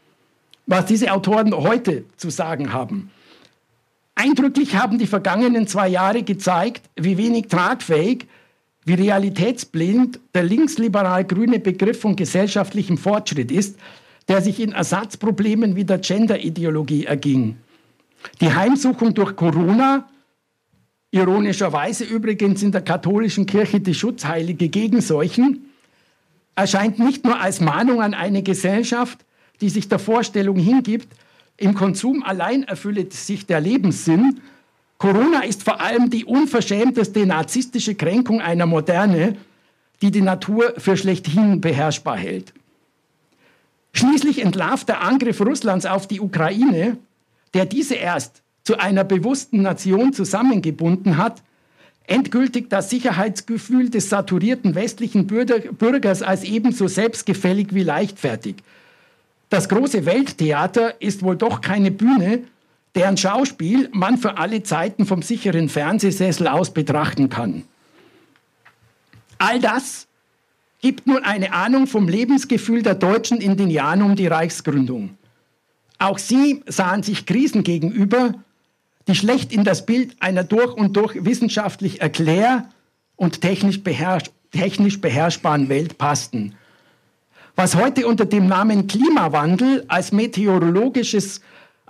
Eindrücklich haben die vergangenen 2 Jahre gezeigt, wie wenig tragfähig, wie realitätsblind der linksliberal-grüne Begriff von gesellschaftlichem Fortschritt ist, der sich in Ersatzproblemen wie der Gender-Ideologie erging. Die Heimsuchung durch Corona, ironischerweise übrigens in der katholischen Kirche die Schutzheilige gegen Seuchen, erscheint nicht nur als Mahnung an eine Gesellschaft, die sich der Vorstellung hingibt, im Konsum allein erfülle sich der Lebenssinn. Corona ist vor allem die unverschämteste narzisstische Kränkung einer Moderne, die die Natur für schlechthin beherrschbar hält. Schließlich entlarvt der Angriff Russlands auf die Ukraine, der diese erst zu einer bewussten Nation zusammengebunden hat, endgültig das Sicherheitsgefühl des saturierten westlichen Bürgers als ebenso selbstgefällig wie leichtfertig. Das große Welttheater ist wohl doch keine Bühne, deren Schauspiel man für alle Zeiten vom sicheren Fernsehsessel aus betrachten kann. All das gibt nun eine Ahnung vom Lebensgefühl der Deutschen in den Jahren um die Reichsgründung. Auch sie sahen sich Krisen gegenüber, die schlecht in das Bild einer durch und durch wissenschaftlich und technisch beherrschbaren Welt passten. Was heute unter dem Namen Klimawandel als meteorologisches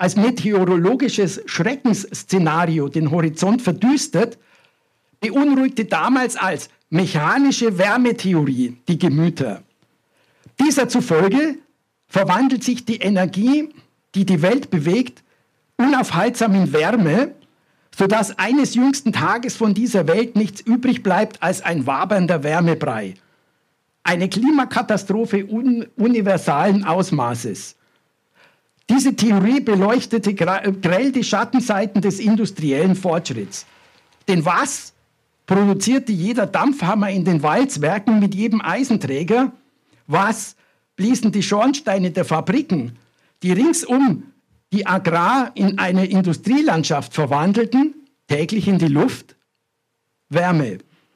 Schreckensszenario den Horizont verdüstert, beunruhigte damals als mechanische Wärmetheorie die Gemüter. Dieser zufolge verwandelt sich die Energie, die die Welt bewegt, unaufhaltsam in Wärme, sodass eines jüngsten Tages von dieser Welt nichts übrig bleibt als ein wabernder Wärmebrei. Eine Klimakatastrophe universalen Ausmaßes. Diese Theorie beleuchtete grell die Schattenseiten des industriellen Fortschritts. Denn was produzierte jeder Dampfhammer in den Walzwerken mit jedem Eisenträger? Was bliesen die Schornsteine der Fabriken, die ringsum die Agrar in eine Industrielandschaft verwandelten, täglich in die Luft? Wärme.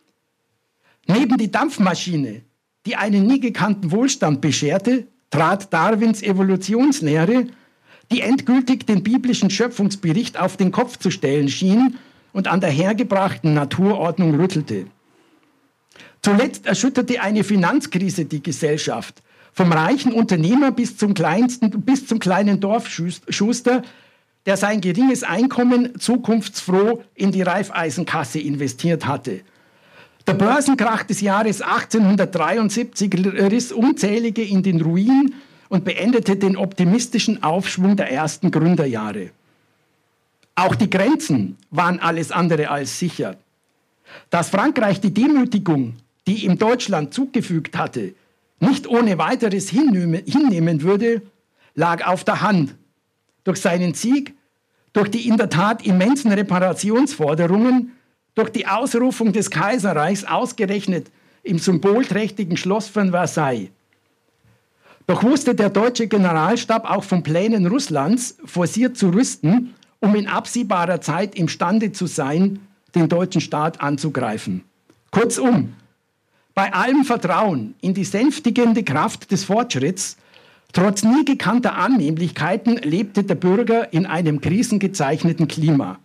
Neben die Dampfmaschine, die einen nie gekannten Wohlstand bescherte, trat Darwins Evolutionslehre, die endgültig den biblischen Schöpfungsbericht auf den Kopf zu stellen schien und an der hergebrachten Naturordnung rüttelte. Zuletzt erschütterte eine Finanzkrise die Gesellschaft, vom reichen Unternehmer bis zum kleinen Dorfschuster, der sein geringes Einkommen zukunftsfroh in die Raiffeisenkasse investiert hatte. Der Börsenkrach des Jahres 1873 riss unzählige in den Ruin und beendete den optimistischen Aufschwung der ersten Gründerjahre. Auch die Grenzen waren alles andere als sicher. Dass Frankreich die Demütigung, die ihm Deutschland zugefügt hatte, nicht ohne weiteres hinnehmen würde, lag auf der Hand. Durch seinen Sieg, durch die in der Tat immensen Reparationsforderungen, durch die Ausrufung des Kaiserreichs ausgerechnet im symbolträchtigen Schloss von Versailles. Doch wusste der deutsche Generalstab auch von Plänen Russlands, forciert zu rüsten, um in absehbarer Zeit imstande zu sein, den deutschen Staat anzugreifen. Kurzum, bei allem Vertrauen in die sänftigende Kraft des Fortschritts Trotz nie gekannter Annehmlichkeiten lebte der Bürger in einem krisengezeichneten Klima.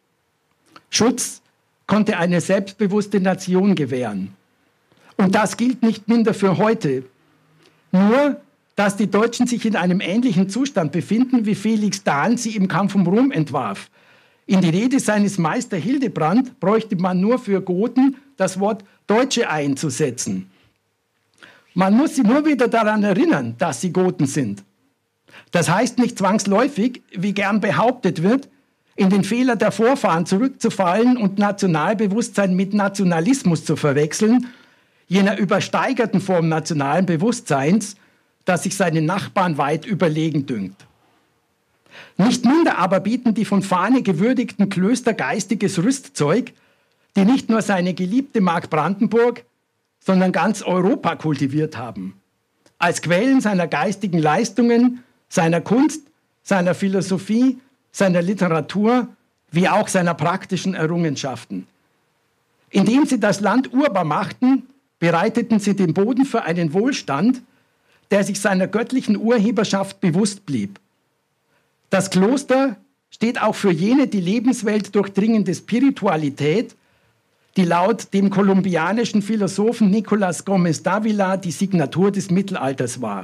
Schutz konnte eine selbstbewusste Nation gewähren. Und das gilt nicht minder für heute. Nur, dass die Deutschen sich in einem ähnlichen Zustand befinden, wie Felix Dahn sie im Kampf um Rom entwarf. In die Rede seines Meister Hildebrand bräuchte man nur für Goten das Wort Deutsche einzusetzen. Man muss sie nur wieder daran erinnern, dass sie Goten sind. Das heißt nicht zwangsläufig, wie gern behauptet wird, in den Fehler der Vorfahren zurückzufallen und Nationalbewusstsein mit Nationalismus zu verwechseln, jener übersteigerten Form nationalen Bewusstseins, das sich seinen Nachbarn weit überlegen dünkt. Nicht minder aber bieten die von Fahne gewürdigten Klöster geistiges Rüstzeug, die nicht nur seine geliebte Mark Brandenburg, sondern ganz Europa kultiviert haben. Als Quellen seiner geistigen Leistungen, seiner Kunst, seiner Philosophie, seiner Literatur, wie auch seiner praktischen Errungenschaften. Indem sie das Land urbar machten, bereiteten sie den Boden für einen Wohlstand, der sich seiner göttlichen Urheberschaft bewusst blieb. Das Kloster steht auch für jene die Lebenswelt durchdringende Spiritualität, die laut dem kolumbianischen Philosophen Nicolás Gómez Dávila die Signatur des Mittelalters war.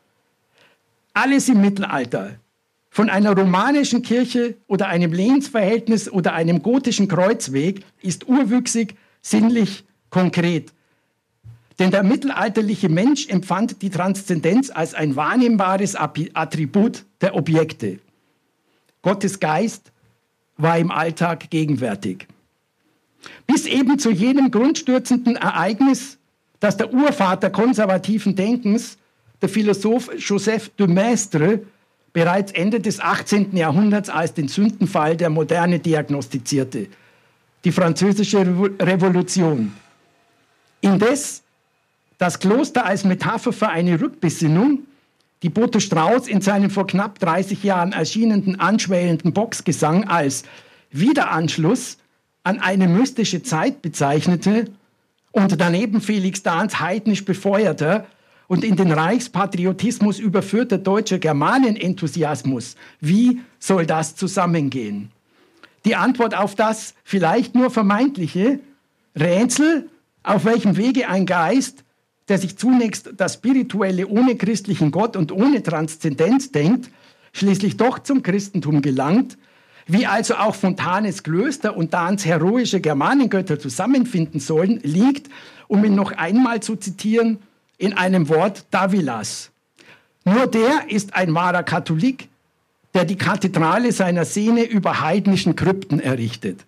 Alles im Mittelalter, von einer romanischen Kirche oder einem Lehensverhältnis oder einem gotischen Kreuzweg, ist urwüchsig, sinnlich, konkret. Denn der mittelalterliche Mensch empfand die Transzendenz als ein wahrnehmbares Attribut der Objekte. Gottes Geist war im Alltag gegenwärtig. Bis eben zu jenem grundstürzenden Ereignis, das der Urvater konservativen Denkens, der Philosoph Joseph de Maistre, bereits Ende des 18. Jahrhunderts als den Sündenfall der Moderne diagnostizierte, die Französische Revolution. Indes das Kloster als Metapher für eine Rückbesinnung, die Boto Strauß in seinem vor knapp 30 Jahren erschienenen anschwellenden Boxgesang als Wiederanschluss an eine mystische Zeit bezeichnete und daneben Felix Dahns heidnisch befeuerter und in den Reichspatriotismus überführter deutscher Germanenenthusiasmus. Wie soll das zusammengehen? Die Antwort auf das vielleicht nur vermeintliche Rätsel, auf welchem Wege ein Geist, der sich zunächst das Spirituelle ohne christlichen Gott und ohne Transzendenz denkt, schließlich doch zum Christentum gelangt, wie also auch Fontanes Klöster und Dahns heroische Germanengötter zusammenfinden sollen, liegt, um ihn noch einmal zu zitieren, in einem Wort Dávilas. Nur der ist ein wahrer Katholik, der die Kathedrale seiner Sehne über heidnischen Krypten errichtet.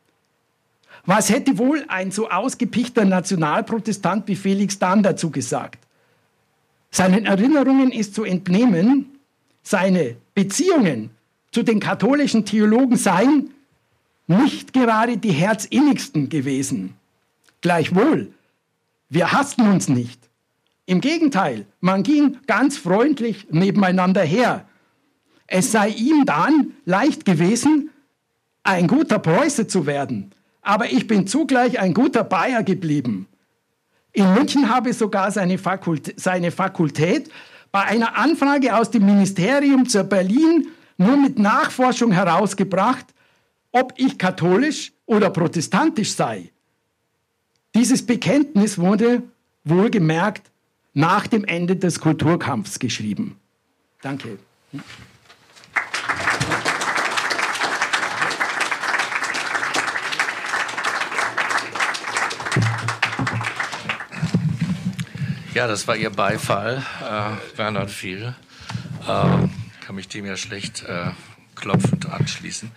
Was hätte wohl ein so ausgepichter Nationalprotestant wie Felix Dahn dazu gesagt? Seinen Erinnerungen ist zu entnehmen, seine Beziehungen zu den katholischen Theologen seien nicht gerade die herzinnigsten gewesen. Gleichwohl, wir hassten uns nicht. Im Gegenteil, man ging ganz freundlich nebeneinander her. Es sei ihm dann leicht gewesen, ein guter Preuße zu werden, aber ich bin zugleich ein guter Bayer geblieben. In München habe sogar seine Fakultät bei einer Anfrage aus dem Ministerium zur Berlin nur mit Nachforschung herausgebracht, ob ich katholisch oder protestantisch sei. Dieses Bekenntnis wurde, wohlgemerkt, nach dem Ende des Kulturkampfs geschrieben. Danke. Ja, das war Ihr Beifall, Bernhard Viel. Kann mich dem ja schlecht klopfend anschließen.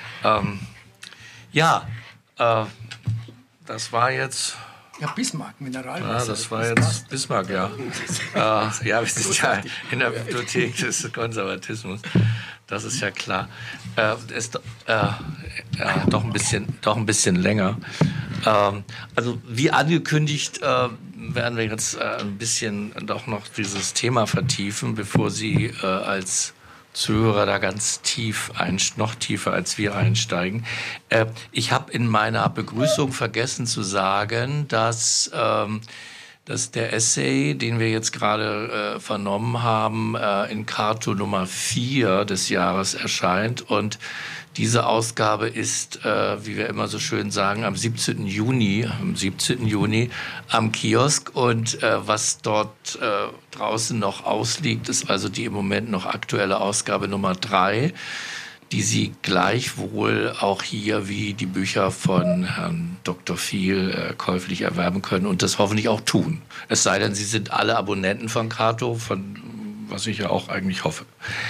Das war jetzt... Ja, Bismarck, Mineralwasser. Ja, das war jetzt Bismarck, ja. Ja, wir sind ja in der Bibliothek des Konservatismus. Das ist ja klar. Ist doch ein bisschen länger. Also wie angekündigt werden wir jetzt ein bisschen doch noch dieses Thema vertiefen, bevor Sie als Zuhörer da ganz tief, noch tiefer als wir einsteigen. Ich habe in meiner Begrüßung vergessen zu sagen, dass dass der Essay, den wir jetzt gerade vernommen haben, in Cato Nummer 4 des Jahres erscheint. Und diese Ausgabe ist, wie wir immer so schön sagen, am 17. Juni am Kiosk. Und was dort draußen noch ausliegt, ist also die im Moment noch aktuelle Ausgabe Nummer 3, die Sie gleichwohl auch hier wie die Bücher von Herrn Dr. Viel käuflich erwerben können und das hoffentlich auch tun. Es sei denn, Sie sind alle Abonnenten von Cato, von was ich ja auch eigentlich hoffe.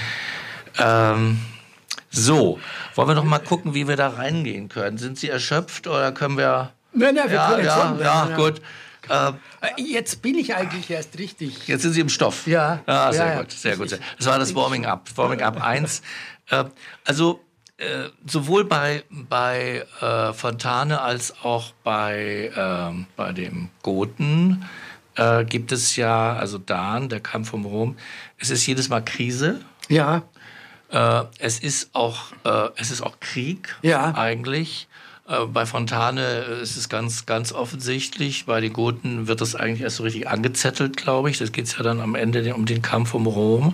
So, wollen wir noch mal gucken, wie wir da reingehen können. Sind Sie erschöpft oder können wir... Nein, wir können schon. Ja, gut. Jetzt bin ich eigentlich erst richtig. Jetzt sind Sie im Stoff. Ja. Sehr gut. Das war das Warming-up. Warming-up 1. Also sowohl bei Fontane als auch bei dem Goten gibt es ja, also Dan, der Kampf um Rom, es ist jedes Mal Krise. Ja. Es ist auch Krieg eigentlich. Bei Fontane ist es ganz, ganz offensichtlich. Bei den Goten wird das eigentlich erst so richtig angezettelt, glaube ich. Das geht ja dann am Ende um den Kampf um Rom.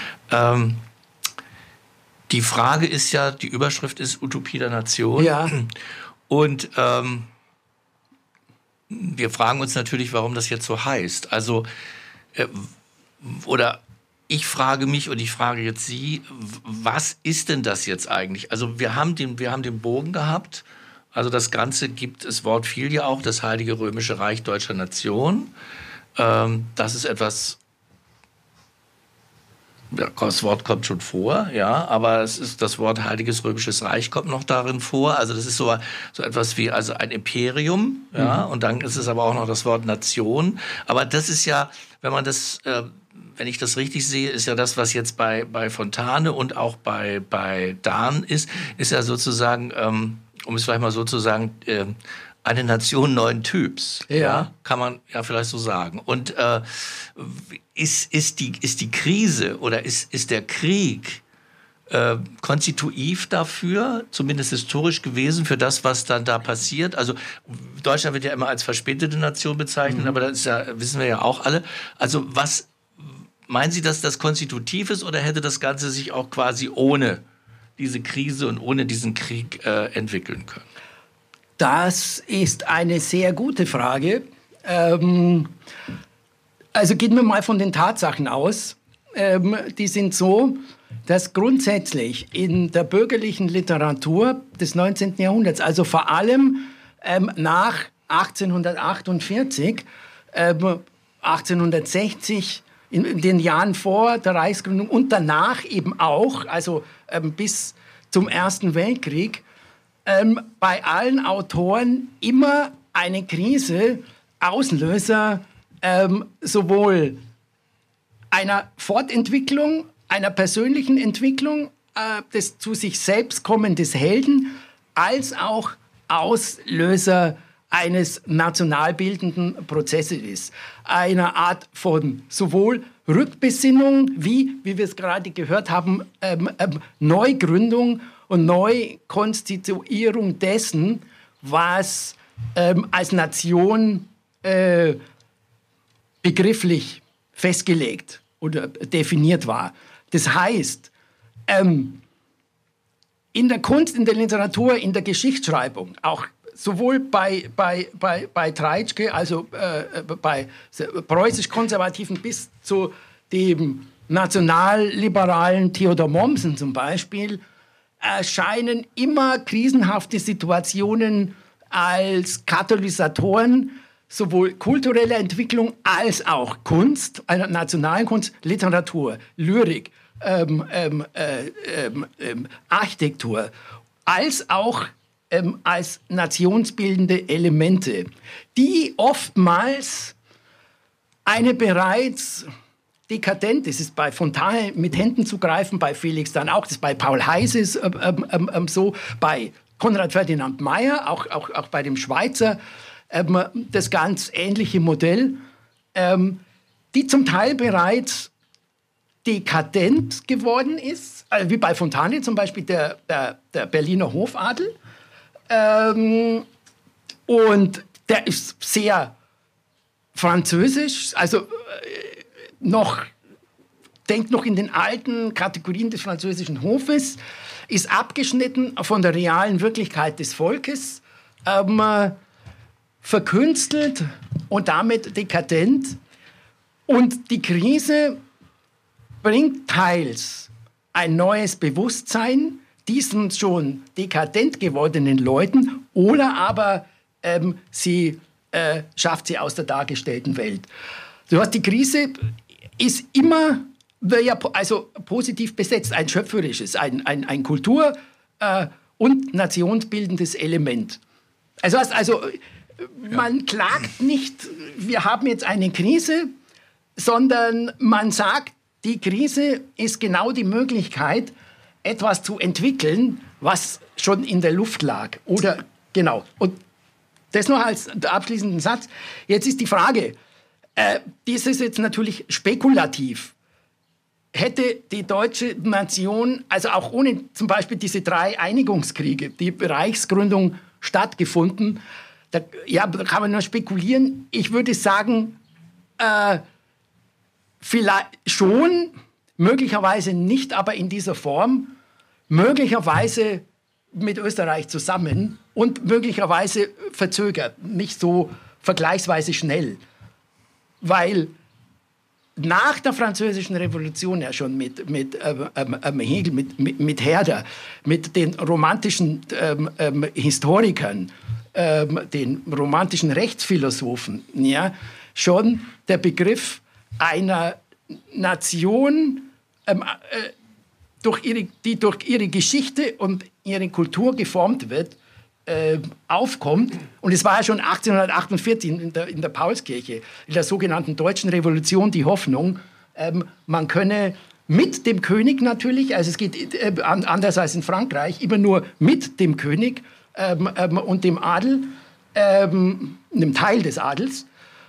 Die Frage ist ja, die Überschrift ist Utopie der Nation. Ja. Und wir fragen uns natürlich, warum das jetzt so heißt. Also, oder ich frage mich und ich frage jetzt Sie, was ist denn das jetzt eigentlich? Also wir haben den Bogen gehabt. Also das Ganze gibt, das Wort fiel ja auch, das Heilige Römische Reich deutscher Nation. Das ist etwas... Ja, das Wort kommt schon vor, ja, aber es ist das Wort Heiliges Römisches Reich kommt noch darin vor. Also das ist so etwas wie also ein Imperium, ja, und dann ist es aber auch noch das Wort Nation. Aber das ist ja, wenn ich das richtig sehe, ist ja das, was jetzt bei Fontane und auch bei Dan ist ja sozusagen, um es vielleicht mal so zu sagen, eine Nation neuen Typs, ja, kann man ja vielleicht so sagen. Und ist die Krise oder ist der Krieg konstitutiv dafür, zumindest historisch gewesen, für das, was dann da passiert? Also Deutschland wird ja immer als verspätete Nation bezeichnet, aber das ist ja, wissen wir ja auch alle. Also was meinen Sie, dass das konstitutiv ist oder hätte das Ganze sich auch quasi ohne diese Krise und ohne diesen Krieg entwickeln können? Das ist eine sehr gute Frage. Also gehen wir mal von den Tatsachen aus. Die sind so, dass grundsätzlich in der bürgerlichen Literatur des 19. Jahrhunderts, also vor allem nach 1848, 1860, in den Jahren vor der Reichsgründung und danach eben auch, also bis zum Ersten Weltkrieg, bei allen Autoren immer eine Krise, Auslöser sowohl einer Fortentwicklung, einer persönlichen Entwicklung des zu sich selbst kommen des Helden, als auch Auslöser eines nationalbildenden Prozesses ist. Eine Art von sowohl Rückbesinnung wie wir es gerade gehört haben, Neugründung und Neukonstituierung dessen, was als Nation begrifflich festgelegt oder definiert war. Das heißt, in der Kunst, in der Literatur, in der Geschichtsschreibung, auch sowohl bei Treitschke, also bei preußisch-konservativen bis zu dem nationalliberalen Theodor Mommsen zum Beispiel, erscheinen immer krisenhafte Situationen als Katalysatoren sowohl kultureller Entwicklung als auch Kunst, einer nationalen Kunst, Literatur, Lyrik, Architektur, als auch als nationsbildende Elemente, die oftmals eine bereits dekadent, das ist bei Fontane mit Händen zu greifen, bei Felix dann auch, das ist bei Paul Heyse so, bei Konrad Ferdinand Meyer, auch bei dem Schweizer, das ganz ähnliche Modell, die zum Teil bereits dekadent geworden ist, also wie bei Fontane zum Beispiel der Berliner Hofadel. Und der ist sehr Französisch, also denkt noch in den alten Kategorien des französischen Hofes, ist abgeschnitten von der realen Wirklichkeit des Volkes, verkünstelt und damit dekadent. Und die Krise bringt teils ein neues Bewusstsein diesen schon dekadent gewordenen Leuten, oder aber sie schafft sie aus der dargestellten Welt. Du hast, die Krise ist immer also positiv besetzt, ein schöpferisches, ein Kultur- und nationsbildendes Element. Also man klagt nicht, wir haben jetzt eine Krise, sondern man sagt, die Krise ist genau die Möglichkeit, etwas zu entwickeln, was schon in der Luft lag. Oder genau. Und das noch als abschließenden Satz. Jetzt ist die Frage, dies ist jetzt natürlich spekulativ. Hätte die deutsche Nation, also auch ohne zum Beispiel diese 3 Einigungskriege, die Reichsgründung stattgefunden, da kann man nur spekulieren. Ich würde sagen, vielleicht schon, möglicherweise nicht, aber in dieser Form, möglicherweise mit Österreich zusammen und möglicherweise verzögert, nicht so vergleichsweise schnell. Weil nach der Französischen Revolution ja schon mit Hegel, mit Herder, mit den romantischen Historikern, den romantischen Rechtsphilosophen, ja, schon der Begriff einer Nation, die durch ihre Geschichte und ihre Kultur geformt wird, aufkommt. Und es war ja schon 1848 in der Paulskirche, in der sogenannten Deutschen Revolution, die Hoffnung, man könne mit dem König natürlich, also es geht anders als in Frankreich, immer nur mit dem König und dem Adel, einem Teil des Adels.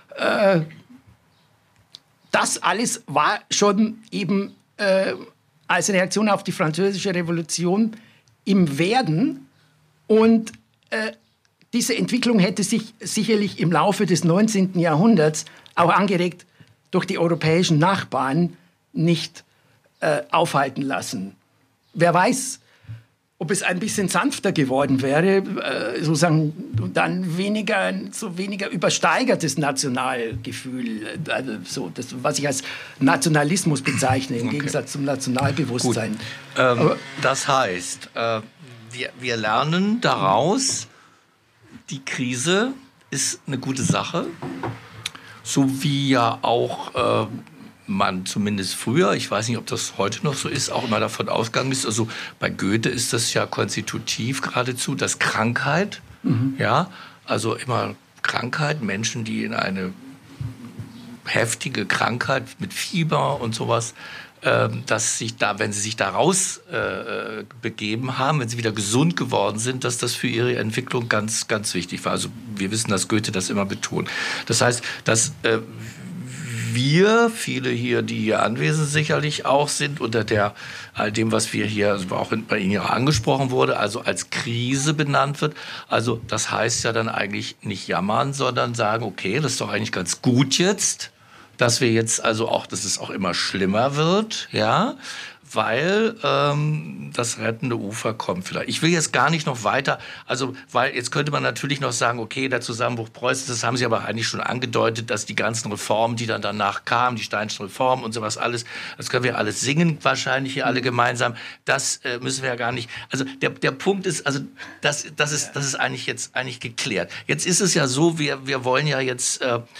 Das alles war schon eben als Reaktion auf die Französische Revolution im Werden. Und diese Entwicklung hätte sich sicherlich im Laufe des 19. Jahrhunderts, auch angeregt durch die europäischen Nachbarn, nicht aufhalten lassen. Wer weiß, ob es ein bisschen sanfter geworden wäre, sozusagen dann weniger übersteigertes Nationalgefühl, also so, das, was ich als Nationalismus bezeichne, im Gegensatz zum Nationalbewusstsein. Das heißt, wir lernen daraus, die Krise ist eine gute Sache, so wie ja auch man zumindest früher, ich weiß nicht, ob das heute noch so ist, auch immer davon ausgegangen ist, also bei Goethe ist das ja konstitutiv geradezu, dass Krankheit, ja, also immer Krankheit, Menschen, die in eine heftige Krankheit mit Fieber und sowas, dass sich da, wenn sie sich da raus begeben haben, wenn sie wieder gesund geworden sind, dass das für ihre Entwicklung ganz, ganz wichtig war. Also wir wissen, dass Goethe das immer betont. Das heißt, dass wir, viele hier, die hier anwesend sicherlich auch sind, unter all dem, was wir hier, also auch bei Ihnen ja angesprochen wurde, also als Krise benannt wird. Also das heißt ja dann eigentlich nicht jammern, sondern sagen, okay, das ist doch eigentlich ganz gut jetzt, dass wir jetzt also auch, dass es auch immer schlimmer wird, ja, weil das rettende Ufer kommt vielleicht. Ich will jetzt gar nicht noch weiter, also weil jetzt könnte man natürlich noch sagen, okay, der Zusammenbruch Preußens, das haben Sie aber eigentlich schon angedeutet, dass die ganzen Reformen, die dann danach kamen, die Steinschen Reformen und sowas alles, das können wir alles singen wahrscheinlich hier alle gemeinsam, das müssen wir ja gar nicht, also der Punkt ist, also das ist eigentlich jetzt geklärt. Jetzt ist es ja so, wir wollen ja jetzt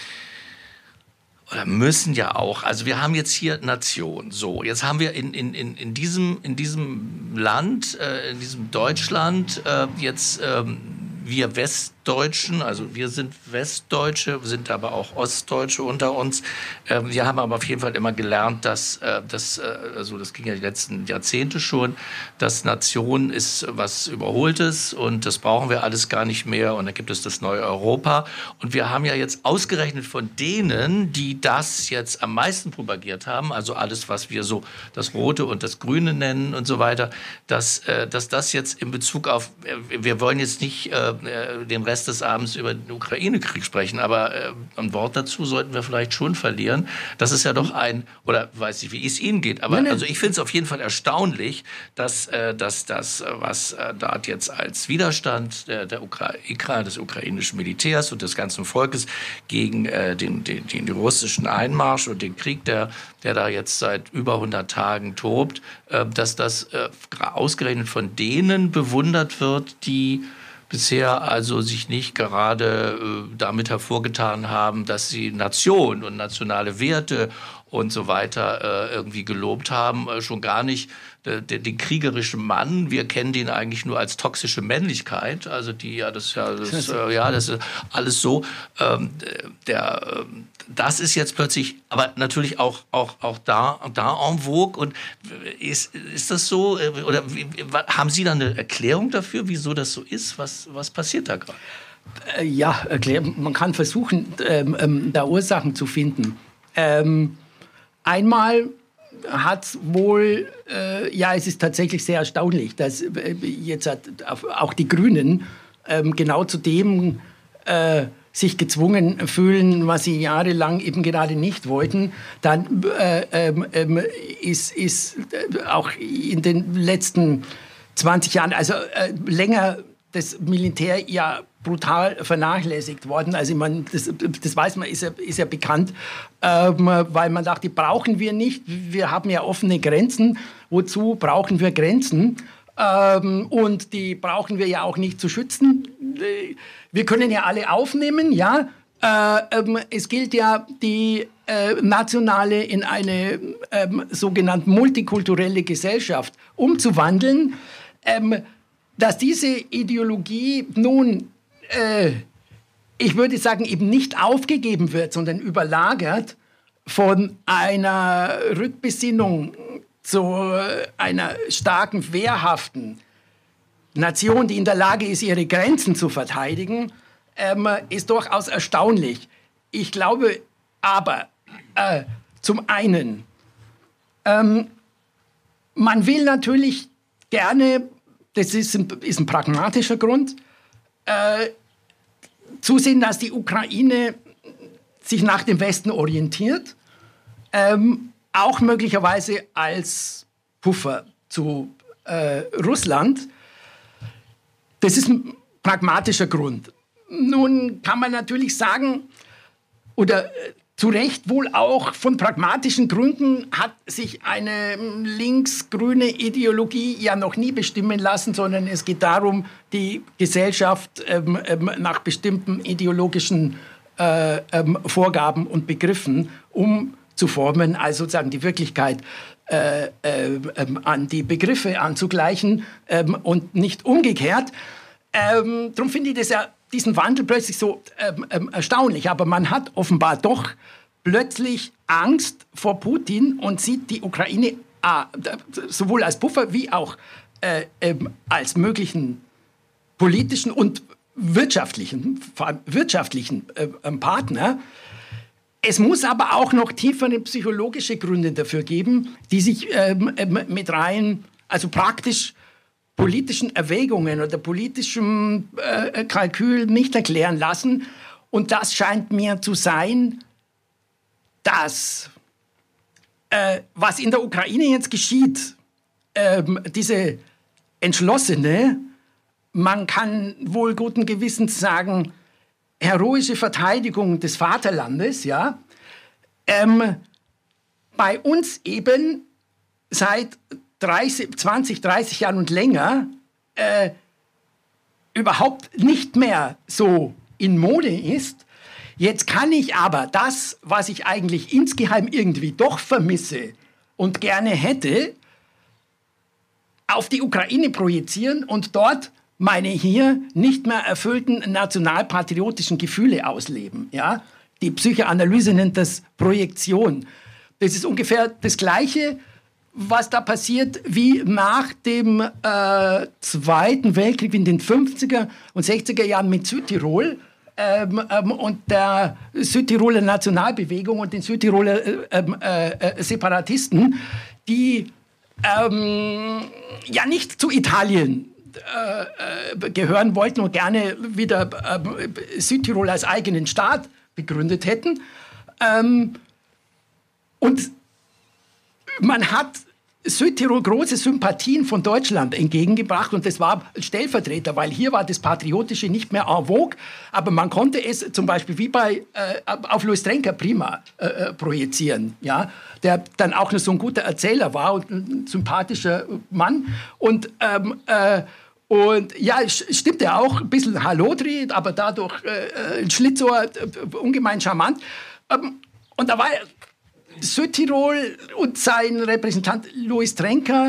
oder müssen ja auch, also wir haben jetzt hier Nation, so, jetzt haben wir in diesem Land, in diesem Deutschland, jetzt wir Westdeutschen, also wir sind Westdeutsche, sind aber auch Ostdeutsche unter uns. Wir haben aber auf jeden Fall immer gelernt, dass also das ging ja die letzten Jahrzehnte schon, dass Nation ist was Überholtes und das brauchen wir alles gar nicht mehr und dann gibt es das neue Europa. Und wir haben ja jetzt ausgerechnet von denen, die das jetzt am meisten propagiert haben, also alles, was wir so das Rote und das Grüne nennen und so weiter, dass das jetzt in Bezug auf, wir wollen jetzt nicht den Rest Rest des Abends über den Ukraine-Krieg sprechen, aber ein Wort dazu sollten wir vielleicht schon verlieren. Das ist ja doch oder weiß nicht, wie es Ihnen geht, aber also ich finde es auf jeden Fall erstaunlich, dass das, was da jetzt als Widerstand des ukrainischen Militärs und des ganzen Volkes gegen den russischen Einmarsch und den Krieg, der da jetzt seit über 100 Tagen tobt, dass das ausgerechnet von denen bewundert wird, die bisher also sich nicht gerade damit hervorgetan haben, dass sie Nation und nationale Werte und so weiter irgendwie gelobt haben, schon gar nicht den kriegerischen Mann. Wir kennen den eigentlich nur als toxische Männlichkeit, also das ist alles so. Das ist jetzt plötzlich, aber natürlich auch da en vogue. Und ist das so? Oder haben Sie da eine Erklärung dafür, wieso das so ist? Was passiert da gerade? Ja, man kann versuchen, da Ursachen zu finden. Einmal hat wohl, es ist tatsächlich sehr erstaunlich, dass jetzt auch die Grünen genau zu dem sich gezwungen fühlen, was sie jahrelang eben gerade nicht wollten. Dann ist auch in den letzten 20 Jahren, also länger das Militär ja brutal vernachlässigt worden. Also das weiß man, ist ja bekannt, weil man dachte, die brauchen wir nicht. Wir haben ja offene Grenzen. Wozu brauchen wir Grenzen? Und die brauchen wir ja auch nicht zu schützen. Wir können ja alle aufnehmen, ja. Es gilt ja, die nationale in eine sogenannte multikulturelle Gesellschaft umzuwandeln. Dass diese Ideologie nun, ich würde sagen, eben nicht aufgegeben wird, sondern überlagert von einer Rückbesinnung zu einer starken, wehrhaften Nation, die in der Lage ist, ihre Grenzen zu verteidigen, ist durchaus erstaunlich. Ich glaube aber, zum einen, man will natürlich gerne, das ist ein pragmatischer Grund, zusehen, dass die Ukraine sich nach dem Westen orientiert, auch möglicherweise als Puffer zu Russland. Das ist ein pragmatischer Grund. Nun kann man natürlich sagen, oder zu Recht wohl auch von pragmatischen Gründen hat sich eine linksgrüne Ideologie ja noch nie bestimmen lassen, sondern es geht darum, die Gesellschaft nach bestimmten ideologischen Vorgaben und Begriffen umzuformen, also sozusagen die Wirklichkeit an die Begriffe anzugleichen und nicht umgekehrt. Darum finde ich das ja diesen Wandel plötzlich so erstaunlich. Aber man hat offenbar doch plötzlich Angst vor Putin und sieht die Ukraine sowohl als Puffer wie auch als möglichen politischen und wirtschaftlichen Partner. Es muss aber auch noch tiefere psychologische Gründe dafür geben, die sich mit rein, also praktisch politischen Erwägungen oder politischem Kalkül nicht erklären lassen. Und das scheint mir zu sein, dass was in der Ukraine jetzt geschieht, diese entschlossene, man kann wohl guten Gewissens sagen, heroische Verteidigung des Vaterlandes, ja, bei uns eben seit 20, 30 Jahren und länger überhaupt nicht mehr so in Mode ist. Jetzt kann ich aber das, was ich eigentlich insgeheim irgendwie doch vermisse und gerne hätte, auf die Ukraine projizieren und dort meine hier nicht mehr erfüllten nationalpatriotischen Gefühle ausleben. Ja? Die Psychoanalyse nennt das Projektion. Das ist ungefähr das Gleiche, was da passiert wie nach dem Zweiten Weltkrieg in den 50er und 60er Jahren mit Südtirol und der Südtiroler Nationalbewegung und den Südtiroler Separatisten, die ja nicht zu Italien gehören wollten und gerne wieder Südtirol als eigenen Staat begründet hätten. Und man hat Südtirol große Sympathien von Deutschland entgegengebracht und das war Stellvertreter, weil hier war das Patriotische nicht mehr en vogue, aber man konnte es zum Beispiel wie auf Louis Trenker prima projizieren, ja, der dann auch noch so ein guter Erzähler war und ein sympathischer Mann und ja, stimmt ja auch, ein bisschen Hallodri, aber dadurch ein Schlitzohr, ungemein charmant. Und da war Südtirol und sein Repräsentant Louis Trenker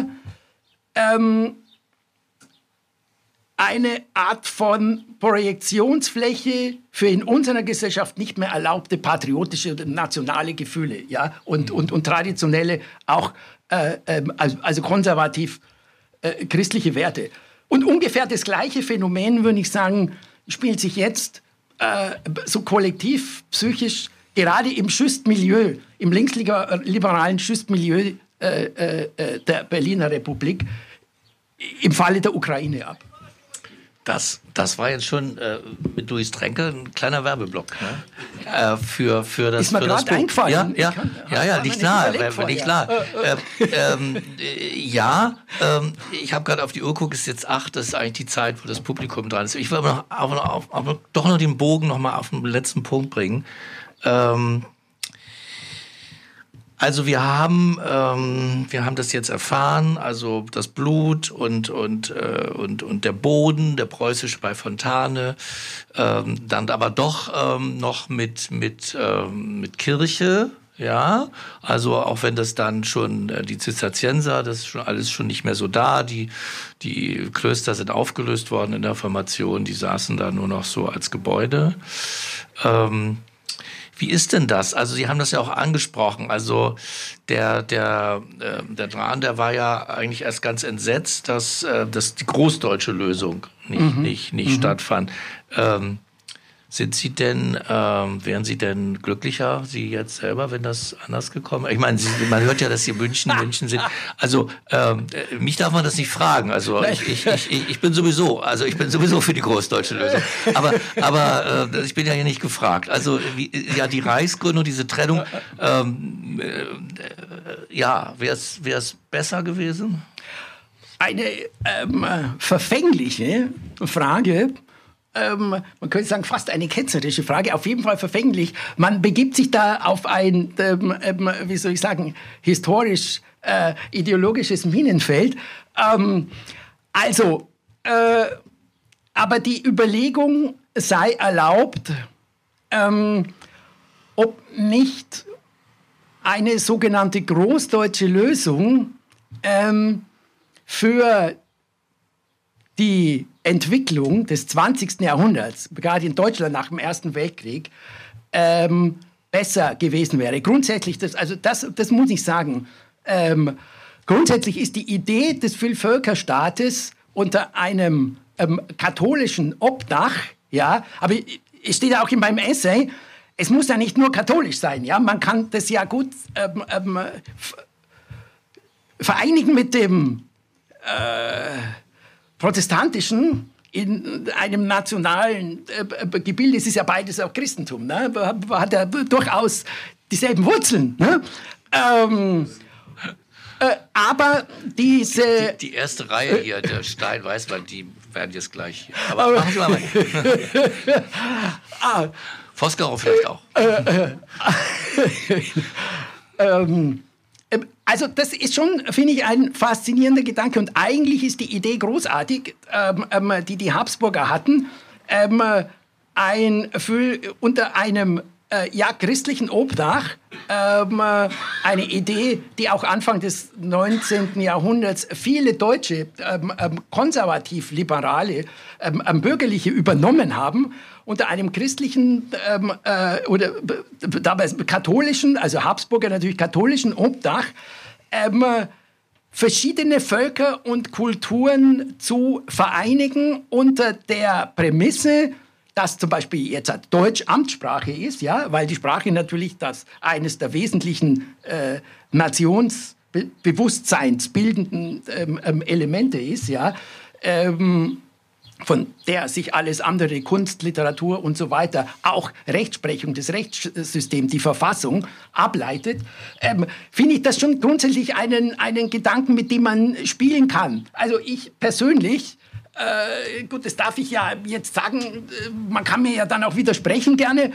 eine Art von Projektionsfläche für in unserer Gesellschaft nicht mehr erlaubte patriotische oder nationale Gefühle, ja, und traditionelle, auch also konservativ christliche Werte. Und ungefähr das gleiche Phänomen, würde ich sagen, spielt sich jetzt so kollektiv, psychisch, gerade im Schüstmilieu, im linksliberalen Schüstmilieu der Berliner Republik, im Falle der Ukraine ab. Das war jetzt schon mit Louis Trenker ein kleiner Werbeblock, ne? Für das. Ist mir gerade eingefallen. Ja, liegt nahe. Ja, ich habe gerade auf die Uhr geguckt, es ist jetzt 8, das ist eigentlich die Zeit, wo das Publikum dran ist. Ich will aber doch noch den Bogen noch mal auf den letzten Punkt bringen. Also wir haben das jetzt erfahren, also das Blut und der Boden, der preußische bei Fontane, dann aber doch noch mit Kirche, ja, also auch wenn das dann schon die Zisterzienser, das ist schon alles schon nicht mehr so da, die Klöster sind aufgelöst worden in der Reformation, die saßen da nur noch so als Gebäude. Wie ist denn das? Also Sie haben das ja auch angesprochen. Also der Dran, der war ja eigentlich erst ganz entsetzt, dass die großdeutsche Lösung nicht stattfand. Wären Sie denn glücklicher, Sie jetzt selber, wenn das anders gekommen ist? Ich meine, man hört ja, dass Sie München sind. Also mich darf man das nicht fragen. Also ich bin sowieso für die großdeutsche Lösung. Aber ich bin ja hier nicht gefragt. Also die Reichsgründung, diese Trennung, wäre es besser gewesen? Eine verfängliche Frage. Man könnte sagen, fast eine ketzerische Frage, auf jeden Fall verfänglich. Man begibt sich da auf ein, wie soll ich sagen, historisch-ideologisches Minenfeld. Aber die Überlegung sei erlaubt, ob nicht eine sogenannte großdeutsche Lösung für die Entwicklung des 20. Jahrhunderts, gerade in Deutschland nach dem Ersten Weltkrieg, besser gewesen wäre. Grundsätzlich, das muss ich sagen, grundsätzlich ist die Idee des Vielvölkerstaates unter einem katholischen Obdach, ja, aber es steht auch in meinem Essay, es muss ja nicht nur katholisch sein, ja, man kann das ja gut vereinigen mit dem protestantischen in einem nationalen Gebilde. Es ist ja beides auch Christentum, ne? Hat ja durchaus dieselben Wurzeln. Ne? Aber diese... Die erste Reihe hier, der Stein, weiß man, die werden jetzt gleich hier. Aber machen Sie mal weiter. Vosgerau vielleicht auch. Also das ist schon, finde ich, ein faszinierender Gedanke. Und eigentlich ist die Idee großartig, die Habsburger hatten, unter einem christlichen Obdach, eine Idee, die auch Anfang des 19. Jahrhunderts viele deutsche konservativ-liberale Bürgerliche übernommen haben, unter einem christlichen oder dabei katholischen, also Habsburger natürlich katholischen Obdach, verschiedene Völker und Kulturen zu vereinigen unter der Prämisse, dass zum Beispiel jetzt Deutsch Amtssprache ist, ja, weil die Sprache natürlich eines der wesentlichen nationsbewusstseinsbildenden Elemente ist, ja, von der sich alles andere, Kunst, Literatur und so weiter, auch Rechtsprechung, das Rechtssystem, die Verfassung ableitet, finde ich das schon grundsätzlich einen Gedanken, mit dem man spielen kann. Also ich persönlich, gut, das darf ich ja jetzt sagen, man kann mir ja dann auch widersprechen gerne,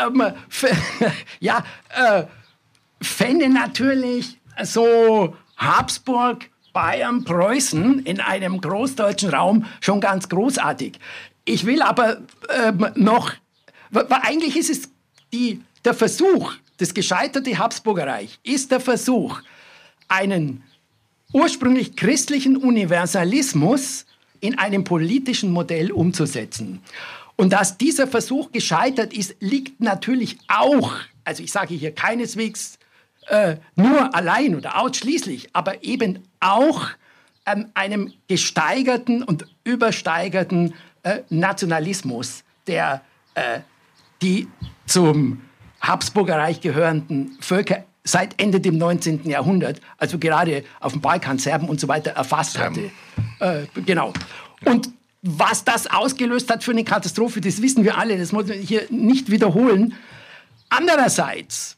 fände natürlich so Habsburg, Bayern, Preußen in einem großdeutschen Raum schon ganz großartig. Ich will aber eigentlich ist es der Versuch, das gescheiterte Habsburgerreich ist der Versuch, einen ursprünglich christlichen Universalismus in einem politischen Modell umzusetzen. Und dass dieser Versuch gescheitert ist, liegt natürlich auch, also ich sage hier keineswegs nur allein oder ausschließlich, aber eben auch einem gesteigerten und übersteigerten Nationalismus, der die zum Habsburgerreich gehörenden Völker seit Ende dem 19. Jahrhundert, also gerade auf dem Balkan, Serben und so weiter, erfasst hatte. Genau. Und was das ausgelöst hat für eine Katastrophe, das wissen wir alle, das muss man hier nicht wiederholen. Andererseits,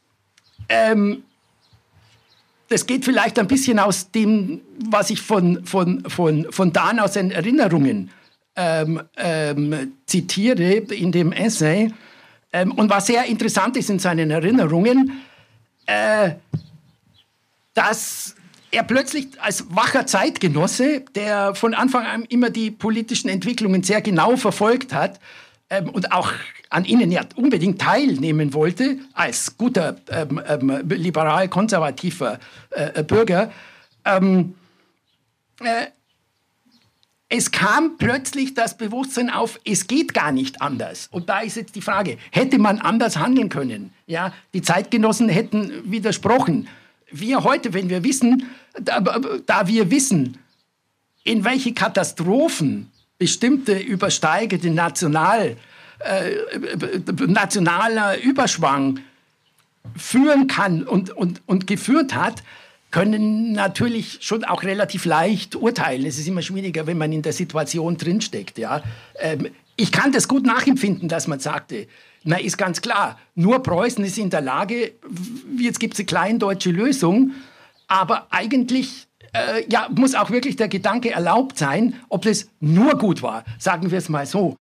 das geht vielleicht ein bisschen aus dem, was ich von Dan aus seinen Erinnerungen zitiere in dem Essay. Und was sehr interessant ist in seinen Erinnerungen, dass er plötzlich als wacher Zeitgenosse, der von Anfang an immer die politischen Entwicklungen sehr genau verfolgt hat und auch an ihnen ja unbedingt teilnehmen wollte, als guter liberal-konservativer Bürger, es kam plötzlich das Bewusstsein auf, es geht gar nicht anders. Und da ist jetzt die Frage, hätte man anders handeln können? Ja, die Zeitgenossen hätten widersprochen. Wir heute, wenn wir wissen, da wir wissen, in welche Katastrophen bestimmte übersteigende nationaler Überschwang führen kann und geführt hat, können natürlich schon auch relativ leicht urteilen. Es ist immer schwieriger, wenn man in der Situation drinsteckt. Ja? Ich kann das gut nachempfinden, dass man sagte, na, ist ganz klar, nur Preußen ist in der Lage, jetzt gibt es eine kleindeutsche Lösung, aber eigentlich muss auch wirklich der Gedanke erlaubt sein, ob das nur gut war, sagen wir es mal so.